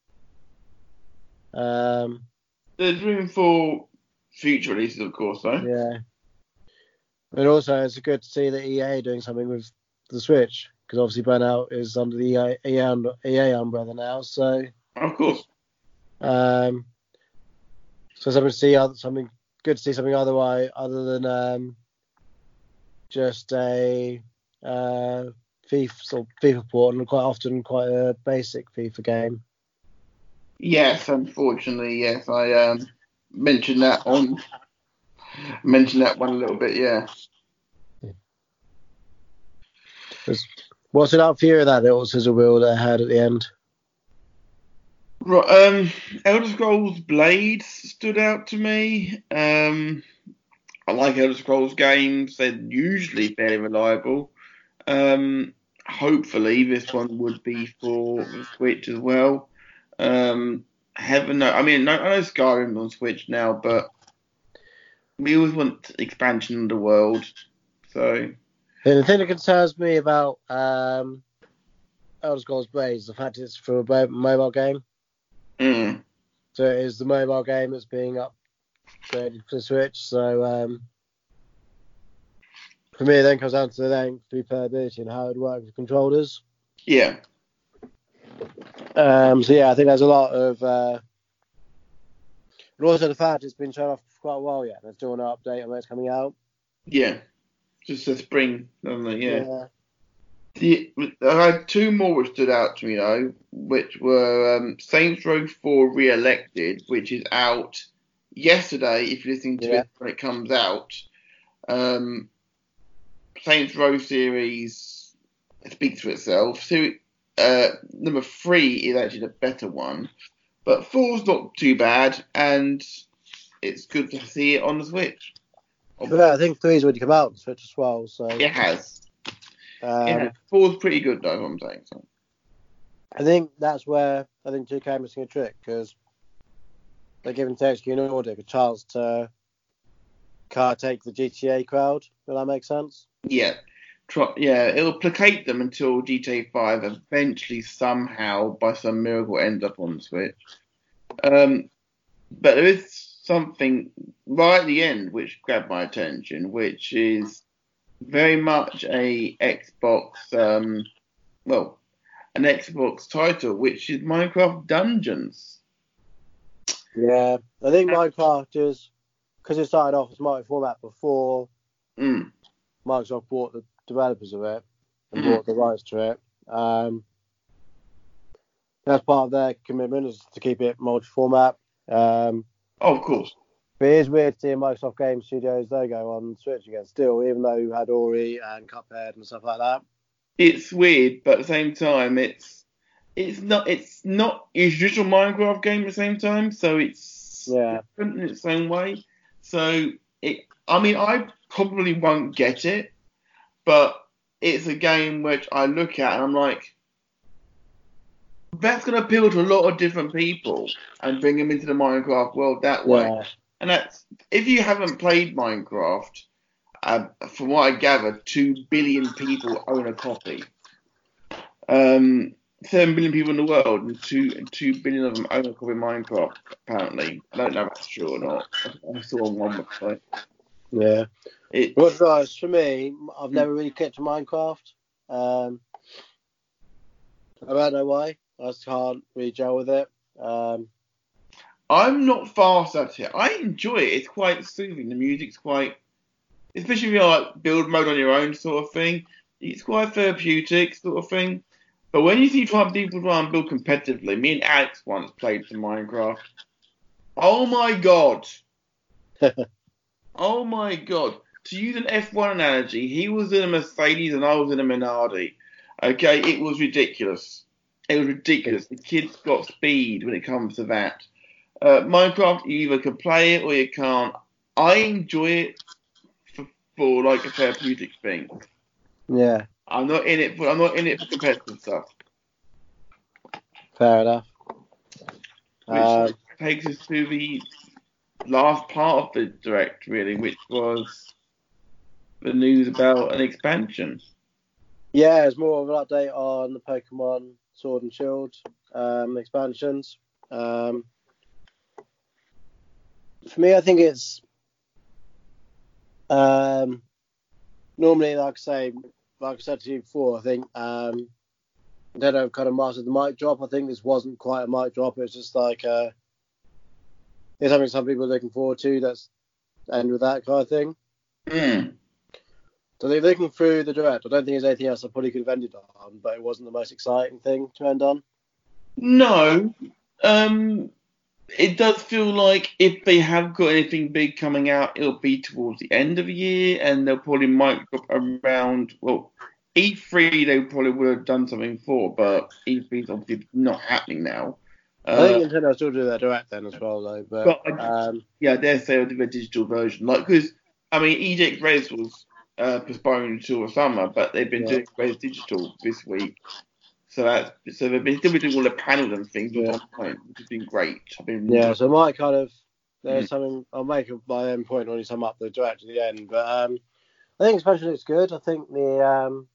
Um, There's room for future releases, of course, though. yeah. But also, it's good to see that E A doing something with the Switch, because obviously Burnout is under the E A, E A, E A umbrella now. So, Of course. um, so something to see, other, something good to see something otherwise other than um, just a uh, FIFA sort of FIFA port, and quite often quite a basic FIFA game. Yes, unfortunately, yes. I um, mentioned that on mentioned that one a little bit. Yeah. What's it up for you, that little sizzle wheel that I had at the end? Right. Um, Elder Scrolls Blades stood out to me. Um, I like Elder Scrolls games. They're usually fairly reliable. Um, hopefully this one would be for the Switch as well. Um, heaven knows. I mean, no, I know Skyrim on Switch now, but we always want expansion of the world. So The thing that concerns me about um, Elder Scrolls Blades is the fact it's for a mo- mobile game. mm, So it is the mobile game that's being upgraded for Switch. So um, for me, it then comes down to the length, replayability, and how it works with controllers. yeah, Um, so yeah, I think there's a lot of, uh, but also the fact it's been shown off for quite a while yet. There's still no update on when it's coming out. yeah. Just a spring, doesn't it? Yeah. The, I had two more which stood out to me though, which were um, Saints Row four Re-elected, which is out yesterday. If you're listening to Yeah. it when it comes out, um, Saints Row series speaks for itself. So uh, number three is actually the better one, but four's not too bad, and it's good to see it on the Switch. Yeah, I think three's already come out on Switch as well. So It has. um, Yeah, four's pretty good though. I'm saying so. I think that's where I think two K are missing a trick because they're giving T H Q Nordic a chance to kind of take the G T A crowd. Does that make sense? Yeah, try, yeah, it'll placate them until G T A five eventually somehow, by some miracle, ends up on the Switch. Um, but there is something right at the end which grabbed my attention, which is very much a Xbox, um, well, an Xbox title, which is Minecraft Dungeons. Yeah, I think Minecraft is because it started off as multi-format before Mm. Microsoft bought the developers of it and Mhm. bought the rights to it. Um, that's part of their commitment is to keep it multi-format. Um, Oh, of course. but it is weird seeing Microsoft Game Studios logo on Switch again still, even though you had Ori and Cuphead and stuff like that. It's weird, but at the same time, it's it's not it's not a traditional Minecraft game at the same time, so it's Yeah. different in its own way. So it, I mean, I probably won't get it, but it's a game which I look at and I'm like, that's going to appeal to a lot of different people and bring them into the Minecraft world that way. Yeah. And that's if you haven't played Minecraft. Uh, from what I gather, two billion people own a copy. Um, seven billion people in the world, and two and two billion of them own a copy of Minecraft. Apparently, I don't know if that's true or not. I saw on one website. Yeah. It, What's nice for me, I've never really clicked to Minecraft. Um, I don't know why. I just can't really gel with it. Um, I'm not fast at it. I enjoy it. It's quite soothing. The music's quite, especially if you're like build mode on your own sort of thing. It's quite therapeutic sort of thing. But when you see try people try and build competitively, me and Alex once played some Minecraft. Oh my god! Oh my god! To use an F one analogy, he was in a Mercedes and I was in a Minardi. Okay, it was ridiculous. It was ridiculous. The kid's got speed when it comes to that. Uh, Minecraft, you either can play it or you can't. I enjoy it for, for like a therapeutic thing. yeah, I'm not in it for I'm not in it for competitive stuff. fair enough. Which Um, takes us to the last part of the direct, really, which was the news about an expansion. yeah, it's more of an update on the Pokemon Sword and Shield um, expansions. Um, for me, I think it's um, normally, like I say, like I said to you before, I think um, I don't know, I've kind of mastered the mic drop. I think this wasn't quite a mic drop. It was just like uh, it's something some people are looking forward to. That's end with that kind of thing. Mm. So they're looking through the direct. I don't think there's anything else I probably could have ended on, but it wasn't the most exciting thing to end on. No, um, it does feel like if they have got anything big coming out, it'll be towards the end of the year, and they'll probably mic drop around. Well, E three they probably would have done something for, but E three is obviously not happening now. I Uh, think Nintendo will still do their direct then as well, though. But, but I, um, yeah, I dare say they'll do a digital version, like because I mean, E J X Res was uh, postponed until the summer, but they've been Yeah. doing Res Digital this week. So that's so they've been still been doing all the panels and things Yeah. online, which has been great. I've been yeah, so I might kind of there's Mm. something I'll make my own point when you sum up the direct at the end. But um, I think especially looks good. I think the um,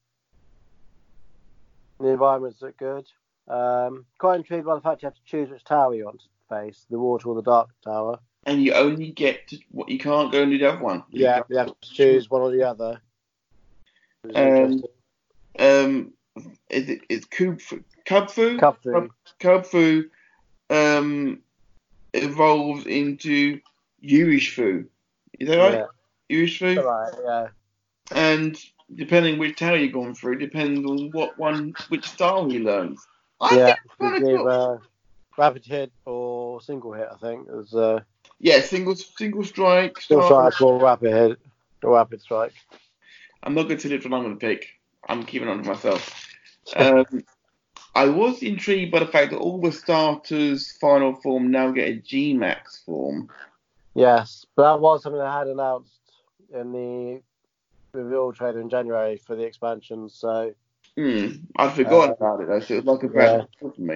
the environments look good. Um, quite intrigued by the fact you have to choose which tower you want to face, the water or the dark tower. and you only get to what you can't go and do the other one. You Yeah, you have to choose one or the other. Which is Um, interesting. Um, is it is Kubfu? Kubfu? Kubfu. Kubfu um evolves into Yuishfu. Is that right? Yeah. Yuishfu. Right, yeah. And depending which tale you're going through, depends on what one, which style he learns. I Yeah, think it's it's kind of cool. either rapid hit or single hit. I think it was uh, Yeah, single single strike. single Style. strike or rapid hit or rapid strike. I'm not going to tell you which one I'm going to pick. I'm keeping on to myself. Um, I was intrigued by the fact that all the starters' final form now get a G max form. Yes, but that was something I had announced in the reveal trailer in January for the expansion. So Hmm, I'd forgotten Uh, about it though, so it was like a brand yeah. new for me.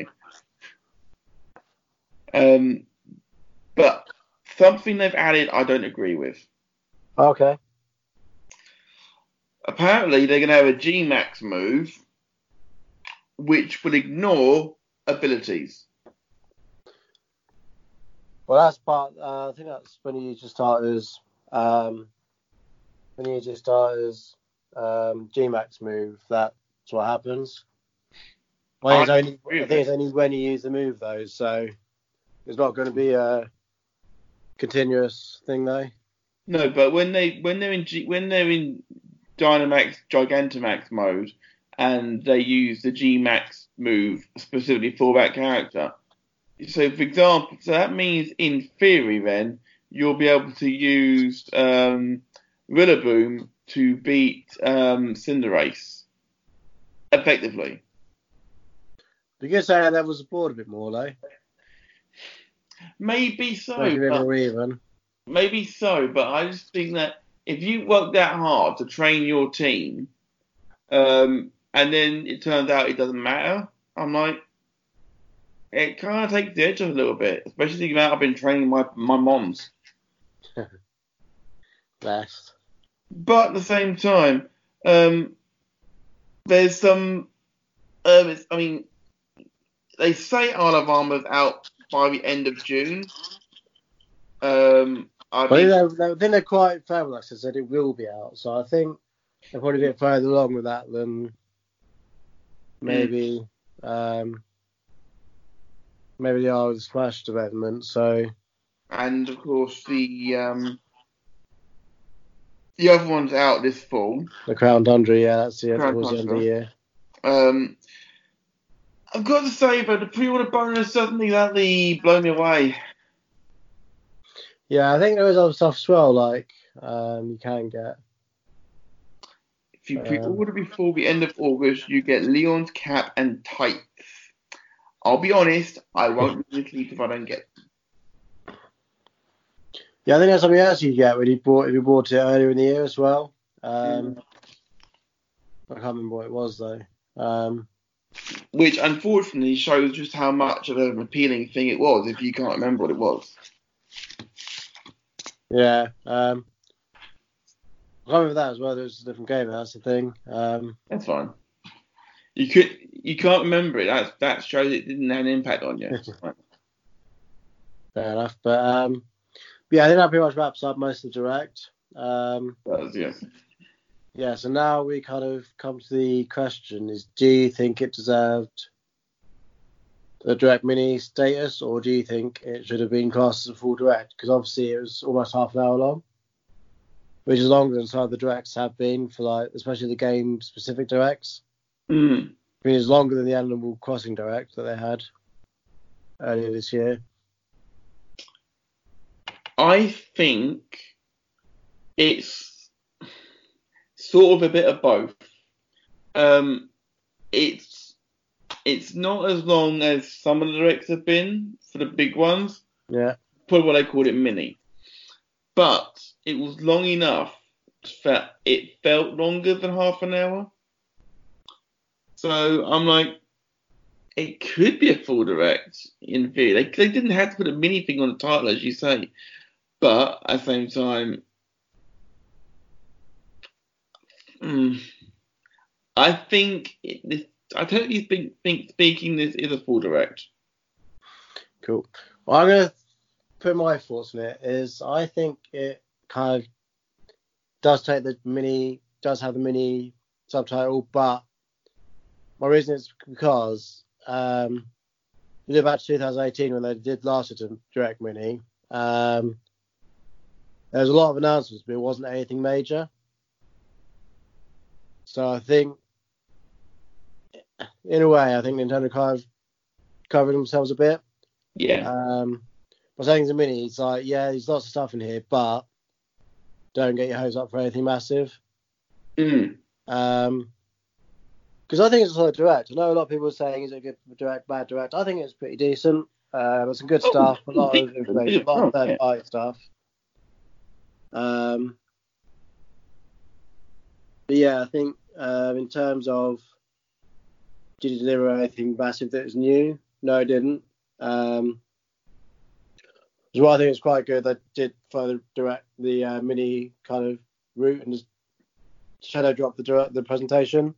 Um, but something they've added, I don't agree with. Okay. Apparently, they're going to have a G max move, which will ignore abilities. Well, that's part. Uh, I think that's when you use your starters. Um, when you use your starters um, G max move, that's what happens. Well, it's I only. agree I with think it. it's only when you use the move though. So it's not going to be a continuous thing though. No, but when they when they're in G, when they're in Dynamax Gigantamax mode and they use the G max move specifically for that character. So, for example, so that means in theory, then you'll be able to use um, Rillaboom to beat um, Cinderace effectively. You could say that was board a bit more though. Maybe so, Make it a bit but more even. maybe so. But I just think that if you work that hard to train your team, um, and then it turns out it doesn't matter, I'm like, it kind of takes the edge off a little bit, especially the amount I've been training my my moms. Best. But at the same time, um, there's some. Um, it's, I mean, they say Isle of Armor's out by the end of June. Um, I But mean, I think they're, I think they're quite fair with us. They said it will be out, so I think they're probably a bit further along with that than maybe um, maybe they are with Smash development. So and of course the um, the other one's out this fall. the Crown Tundra, yeah, that's the Crown towards the end of the Tundra. year. Um, I've got to say, but the pre-order bonus doesn't exactly blow me away. Yeah, I think there is other stuff as well. Like um, you can get. If you Um, pre-order before the end of August, you get Leon's cap and tights. I'll be honest, I won't really sleep if I don't get them. Yeah, I think there's something else you get when you bought if you bought it earlier in the year as well. Um, Mm. I can't remember what it was though. Um, Which unfortunately shows just how much of an appealing thing it was if you can't remember what it was. yeah, um, I can't remember that as well. There was a different game. That's the thing. Um, That's fine. You could you can't remember it. That that shows it didn't have an impact on you. Right. Fair enough, but um, yeah, I think that pretty much wraps up most of the direct. Um, Does, yes. yeah, so now we kind of come to the question: is do you think it deserved the direct mini status, or do you think it should have been classed as a full direct? Because obviously it was almost half an hour long, which is longer than some of the directs have been for like, especially the game specific directs. Mm. I mean, it's longer than the Animal Crossing direct that they had earlier this year. I think it's sort of a bit of both. Um, it's it's not as long as some of the directs have been for the big ones. Yeah. Probably what I called it mini, but it was long enough that it felt longer than half an hour. So I'm like, it could be a full direct in theory. They, they didn't have to put a mini thing on the title, as you say. But at the same time, mm, I think it, this, I totally think, think speaking this is a full direct. Cool. Well, I'm going to put my thoughts on it. Is I think it kind of does take the mini, does have the mini subtitle, but my reason is because um, you know, back to two thousand eighteen when they did last direct mini, um, there was a lot of announcements, but it wasn't anything major. So I think, in a way, I think Nintendo kind of covered themselves a bit. Yeah. Um, but saying the mini, it's like, yeah, there's lots of stuff in here, but don't get your hopes up for anything massive. Mm. Um, because I think it's a solid direct. I know a lot of people are saying, is it a good direct, bad direct? I think it's pretty decent. Uh, there's some good Oh, stuff, a lot of decent. information, a lot of Oh, third yeah. party stuff. Um, but yeah, I think um, in terms of did it deliver anything massive that was new? No, it didn't. Um, so I think it's quite good. They did further direct the uh, mini kind of route and just shadow drop the direct, the presentation.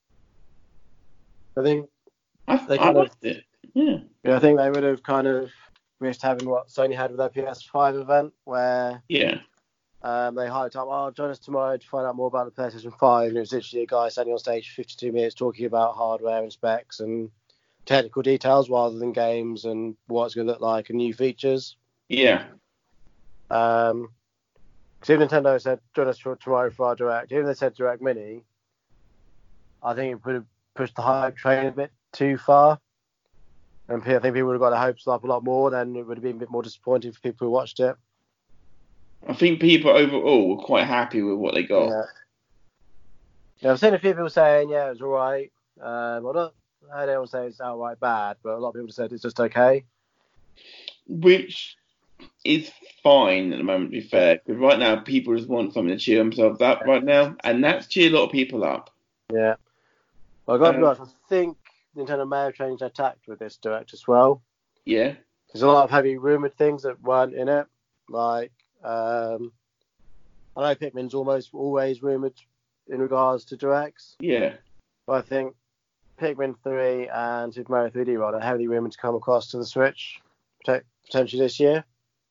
I think I, they I kind of liked it. Yeah. yeah, I think they would have kind of risked having what Sony had with their P S five event, where Yeah. um, they hyped up, oh, join us tomorrow to find out more about the PlayStation five. And it was literally a guy standing on stage for fifty-two minutes talking about hardware and specs and technical details rather than games and what it's going to look like and new features. Yeah. Um, because if Nintendo said join us for tomorrow for our Direct, even if they said Direct Mini, I think it would have pushed the hype train a bit too far. And I think people would have got their hopes up a lot more, then it would have been a bit more disappointing for people who watched it. I think people overall were quite happy with what they got. Yeah. Yeah, I've seen a few people saying, yeah, it was all right. Um, well, not, I don't want to say it's outright bad, but a lot of people said it's just okay. Which is fine at the moment, to be fair. Because right now, people just want something to cheer themselves up right now. And that's cheer a lot of people up. Yeah. Well, I got to be Um, honest, I think Nintendo may have changed their tact with this Direct as well. Yeah. There's a lot of heavy rumoured things that weren't in it. Like, um, I know Pikmin's almost always rumoured in regards to Directs. Yeah. But I think Pikmin three and Super Mario three D World are heavily rumoured to come across to the Switch potentially this year.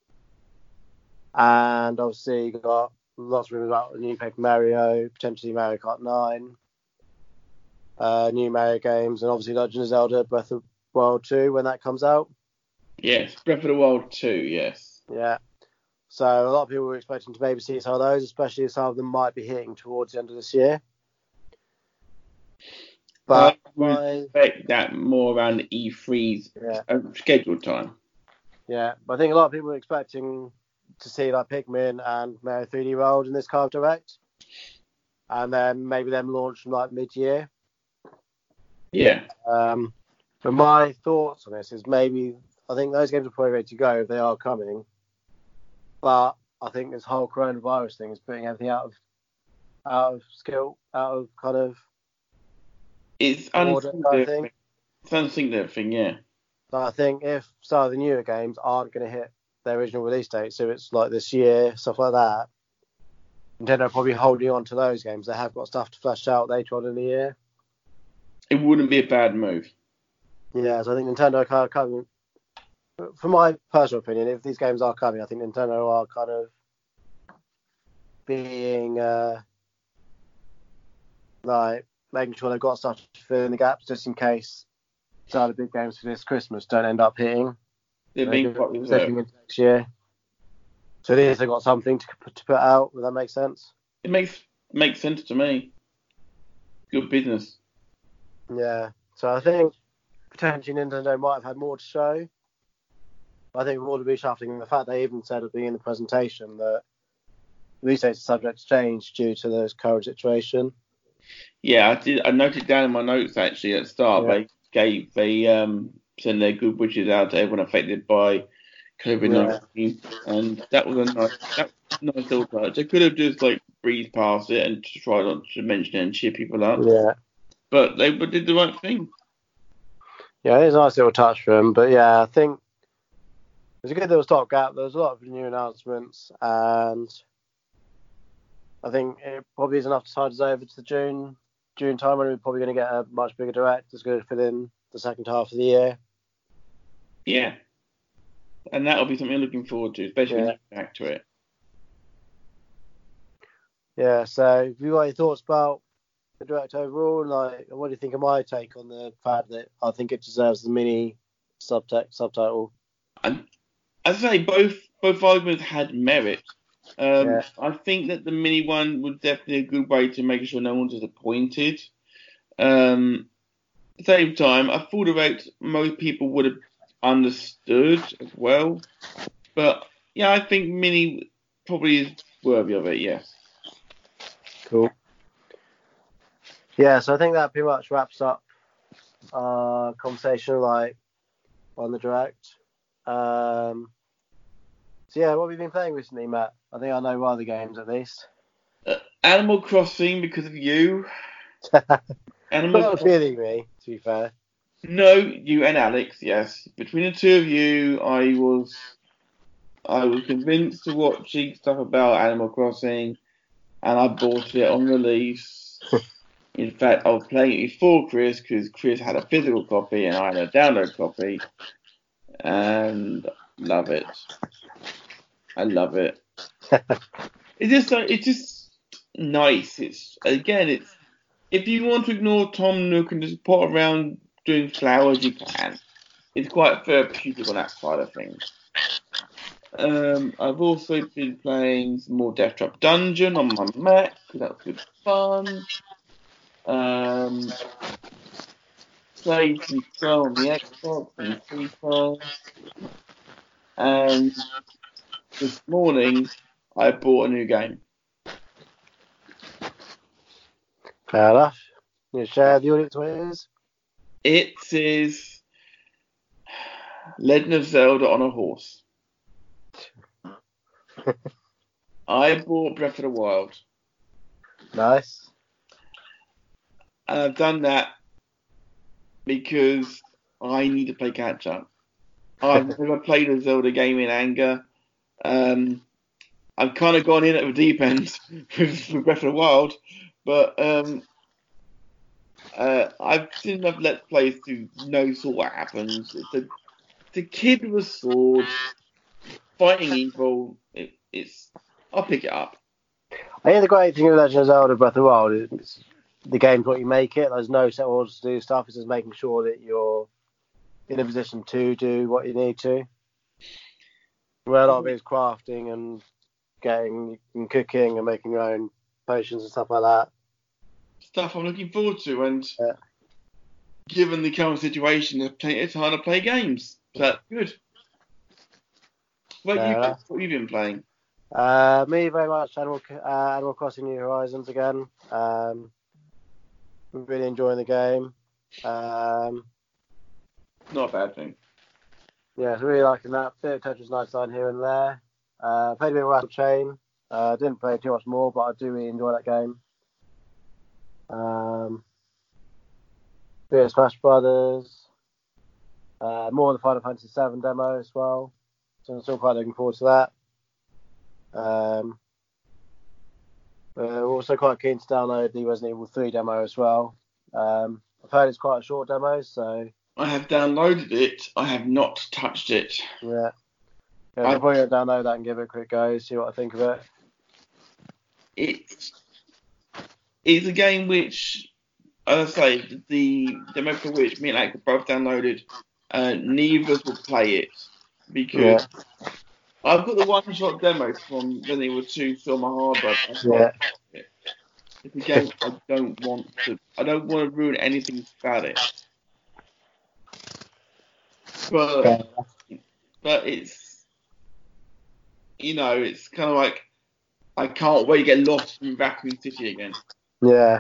And obviously, you got lots of rumours about the new Paper Mario, potentially Mario Kart nine, uh, new Mario games, and obviously Legend of Zelda Breath of the Wild two when that comes out. Yes. Breath of the Wild two, yes. Yeah. So a lot of people were expecting to maybe see some of those, especially some of them might be hitting towards the end of this year. But I would my, expect that more around the E three's yeah, uh, scheduled time. yeah, but I think a lot of people were expecting to see like Pikmin and Mario three D World in this kind of Direct, and then maybe them launch from like mid-year. Yeah. Um, but my thoughts on this is maybe I think those games are probably ready to go if they are coming. But I think this whole coronavirus thing is putting everything out of out of skill, out of kind of It's order, I think. It's unsynced everything, yeah. So I think if some of the newer games aren't going to hit their original release date, so it's like this year, stuff like that, Nintendo are probably holding on to those games. They have got stuff to flesh out later on in the year. It wouldn't be a bad move. Yeah, so I think Nintendo are kind of coming. From my personal opinion, if these games are coming, I think Nintendo are kind of being uh, like making sure they've got stuff to fill in the gaps just in case some of the big games for this Christmas don't end up hitting. They're being quite reserved. Stepping into next year. So at least they've got something to, to put out. Would that make sense? It makes makes sense to me. Good business. Yeah. So I think potentially Nintendo might have had more to show. I think with all the reshuffling and the fact they even said at the beginning of the presentation that release dates are subject to change due to the current situation. Yeah, I did. I noted down in my notes actually at the start. Yeah. They gave they um send their good wishes out to everyone affected by COVID nineteen, yeah. And that was a nice, that was a nice little touch. They could have just like breezed past it and just tried not to mention it and cheer people up. Yeah, but they did the right thing. Yeah, it's a nice little touch for them. But yeah, I think there's a good little stopgap. There's a lot of new announcements, and I think it probably is enough to tide us over to the June June time when we're probably going to get a much bigger direct that's going to fill in the second half of the year. Yeah, and that'll be something I'm looking forward to, especially yeah. when you get back to it. Yeah. So, have you got any thoughts about the direct overall? Like, what do you think of my take on the fact that I think it deserves the mini subtext subtitle? And as I say, both both arguments had merit. Um, Yeah. I think that the mini one was definitely a good way to make sure no one's disappointed. Um, at the same time, I thought about most people would have understood as well. But yeah, I think mini probably is worthy of it, yes. Cool. Yeah, so I think that pretty much wraps up our conversation, like, on the direct. Um, so yeah, what have you been playing recently, Matt? I think I know one of the games at least. Uh, Animal Crossing because of you. Animal Not Crossing. really me, to be fair. No, you and Alex, yes. Between the two of you, I was I was convinced to watching stuff about Animal Crossing, and I bought it on release. In fact, I was playing it before Chris because Chris had a physical copy and I had a download copy, and love it. I love it. It's just like, it's just nice. It's again, it's if you want to ignore Tom Nook and just pot around doing flowers, you can. It's quite therapeutic on that side of things. Um, I've also been playing some more Death Trap Dungeon on my Mac because that was good fun. Um, played some Spell on the Xbox and FIFA. And this morning, I bought a new game. Fair enough. You share the audience what it is? It is Legend of Zelda on a horse. I bought Breath of the Wild. Nice. And I've done that because I need to play catch up. I've never played a Zelda game in anger. Um, I've kind of gone in at the deep end with, with Breath of the Wild, but um, uh, I've seen enough Let's Plays to know sort of what happens. It's a, it's a kid with a sword fighting evil. It, it's I'll pick it up. I hear the great thing with Legend of Zelda Breath of the Wild is the game's what you make it. There's no set orders to do stuff. It's just making sure that you're in a position to do what you need to. Where a lot of it is crafting and getting and cooking and making your own potions and stuff like that. Stuff I'm looking forward to, and Yeah. given the current situation, it's plenty of time to play games. So that's good. What Fair you enough. what have you been playing? Uh, me very much Animal uh, Animal Crossing New Horizons again. Um, really enjoying the game. Um, Not a bad thing. yeah, so really liking that. Bit of Tetris Nightline here and there. Uh, played a bit of Rattle Chain. Uh, didn't play too much more, but I do really enjoy that game. Um, bit of Smash Brothers. Uh, more of the Final Fantasy seven demo as well. So I'm still quite looking forward to that. Um, we're also quite keen to download the Resident Evil three demo as well. Um, I've heard it's quite a short demo, so I have downloaded it. I have not touched it. yeah. Yeah, I- I'll probably download that and give it a quick go, see what I think of it. It's it's a game which, as I say, the demo for which me and Alex both downloaded, uh, neither of us will play it because Yeah. I've got the one-shot demo from Resident Evil two still on my hard drive. Yeah. It's a game I don't want to. I don't want to ruin anything about it. But but it's you know it's kind of like I can't wait to get lost in Raccoon City again. Yeah,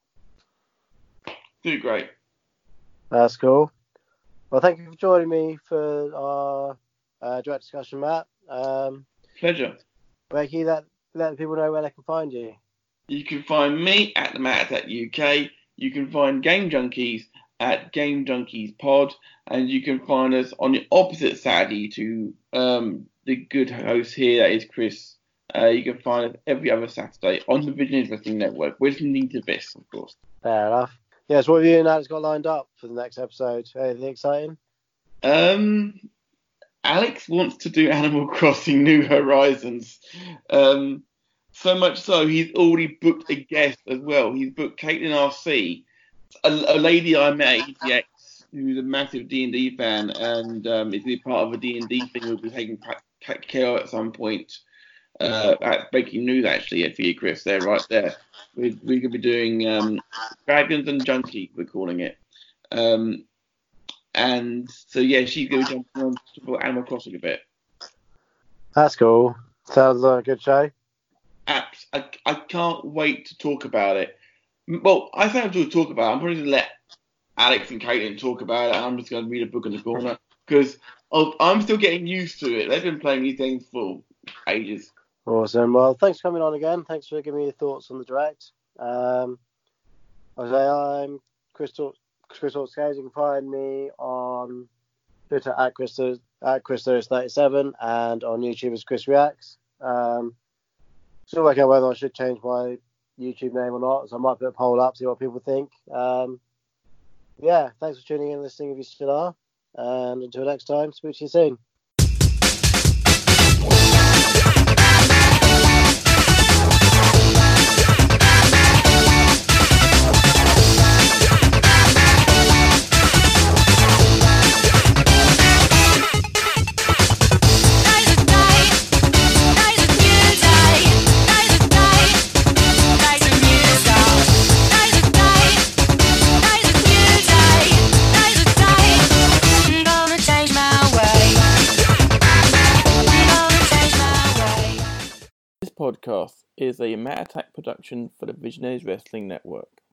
Do great. that's cool. Well, thank you for joining me for our uh, direct discussion, Matt. Um, Pleasure. where can you let, let people know where they can find you? You can find me at the Matt at U K. You can find Game Junkies at Game Junkies Pod, and you can find us on the opposite Saturday to um, the good host here, that is Chris. Uh, you can find us every other Saturday on the Vision Wrestling Network, which leads to this, of course. Fair enough. Yes, what have you and Alex got lined up for the next episode? Anything exciting? Um, Alex wants to do Animal Crossing New Horizons. Um, so much so, he's already booked a guest as well. He's booked Caitlin R C, a, a lady I met at E T X, who's a massive D and D fan, and um, is going to be part of a D and D thing we'll be taking care of at some point. Uh, that's breaking news actually for you, Chris. There, right there. We're, we're going to be doing um, Dragons and Junkie, we're calling it. Um, and so, yeah, she's going to be jumping on to Animal Crossing a bit. That's cool. Sounds like a good show. Apps, I, I can't wait to talk about it. Well, I think I'm going to talk about it. I'm probably going to let Alex and Caitlin talk about it, and I'm just going to read a book in the corner because I'm still getting used to it. They've been playing these things for ages. Awesome. Well, thanks for coming on again. Thanks for giving me your thoughts on the direct. Um, I say I'm Chris Talk, Chris Talks Games. You can find me on Twitter at Chris at Chris thirty-seven and on YouTube as Chris Reacts. Um, still working out whether I should change my YouTube name or not, so I might put a poll up, see what people think. Um, yeah, thanks for tuning in and listening if you still are. And until next time, speak to you soon. Podcast is a Matt Attack production for the Visionaries Wrestling Network.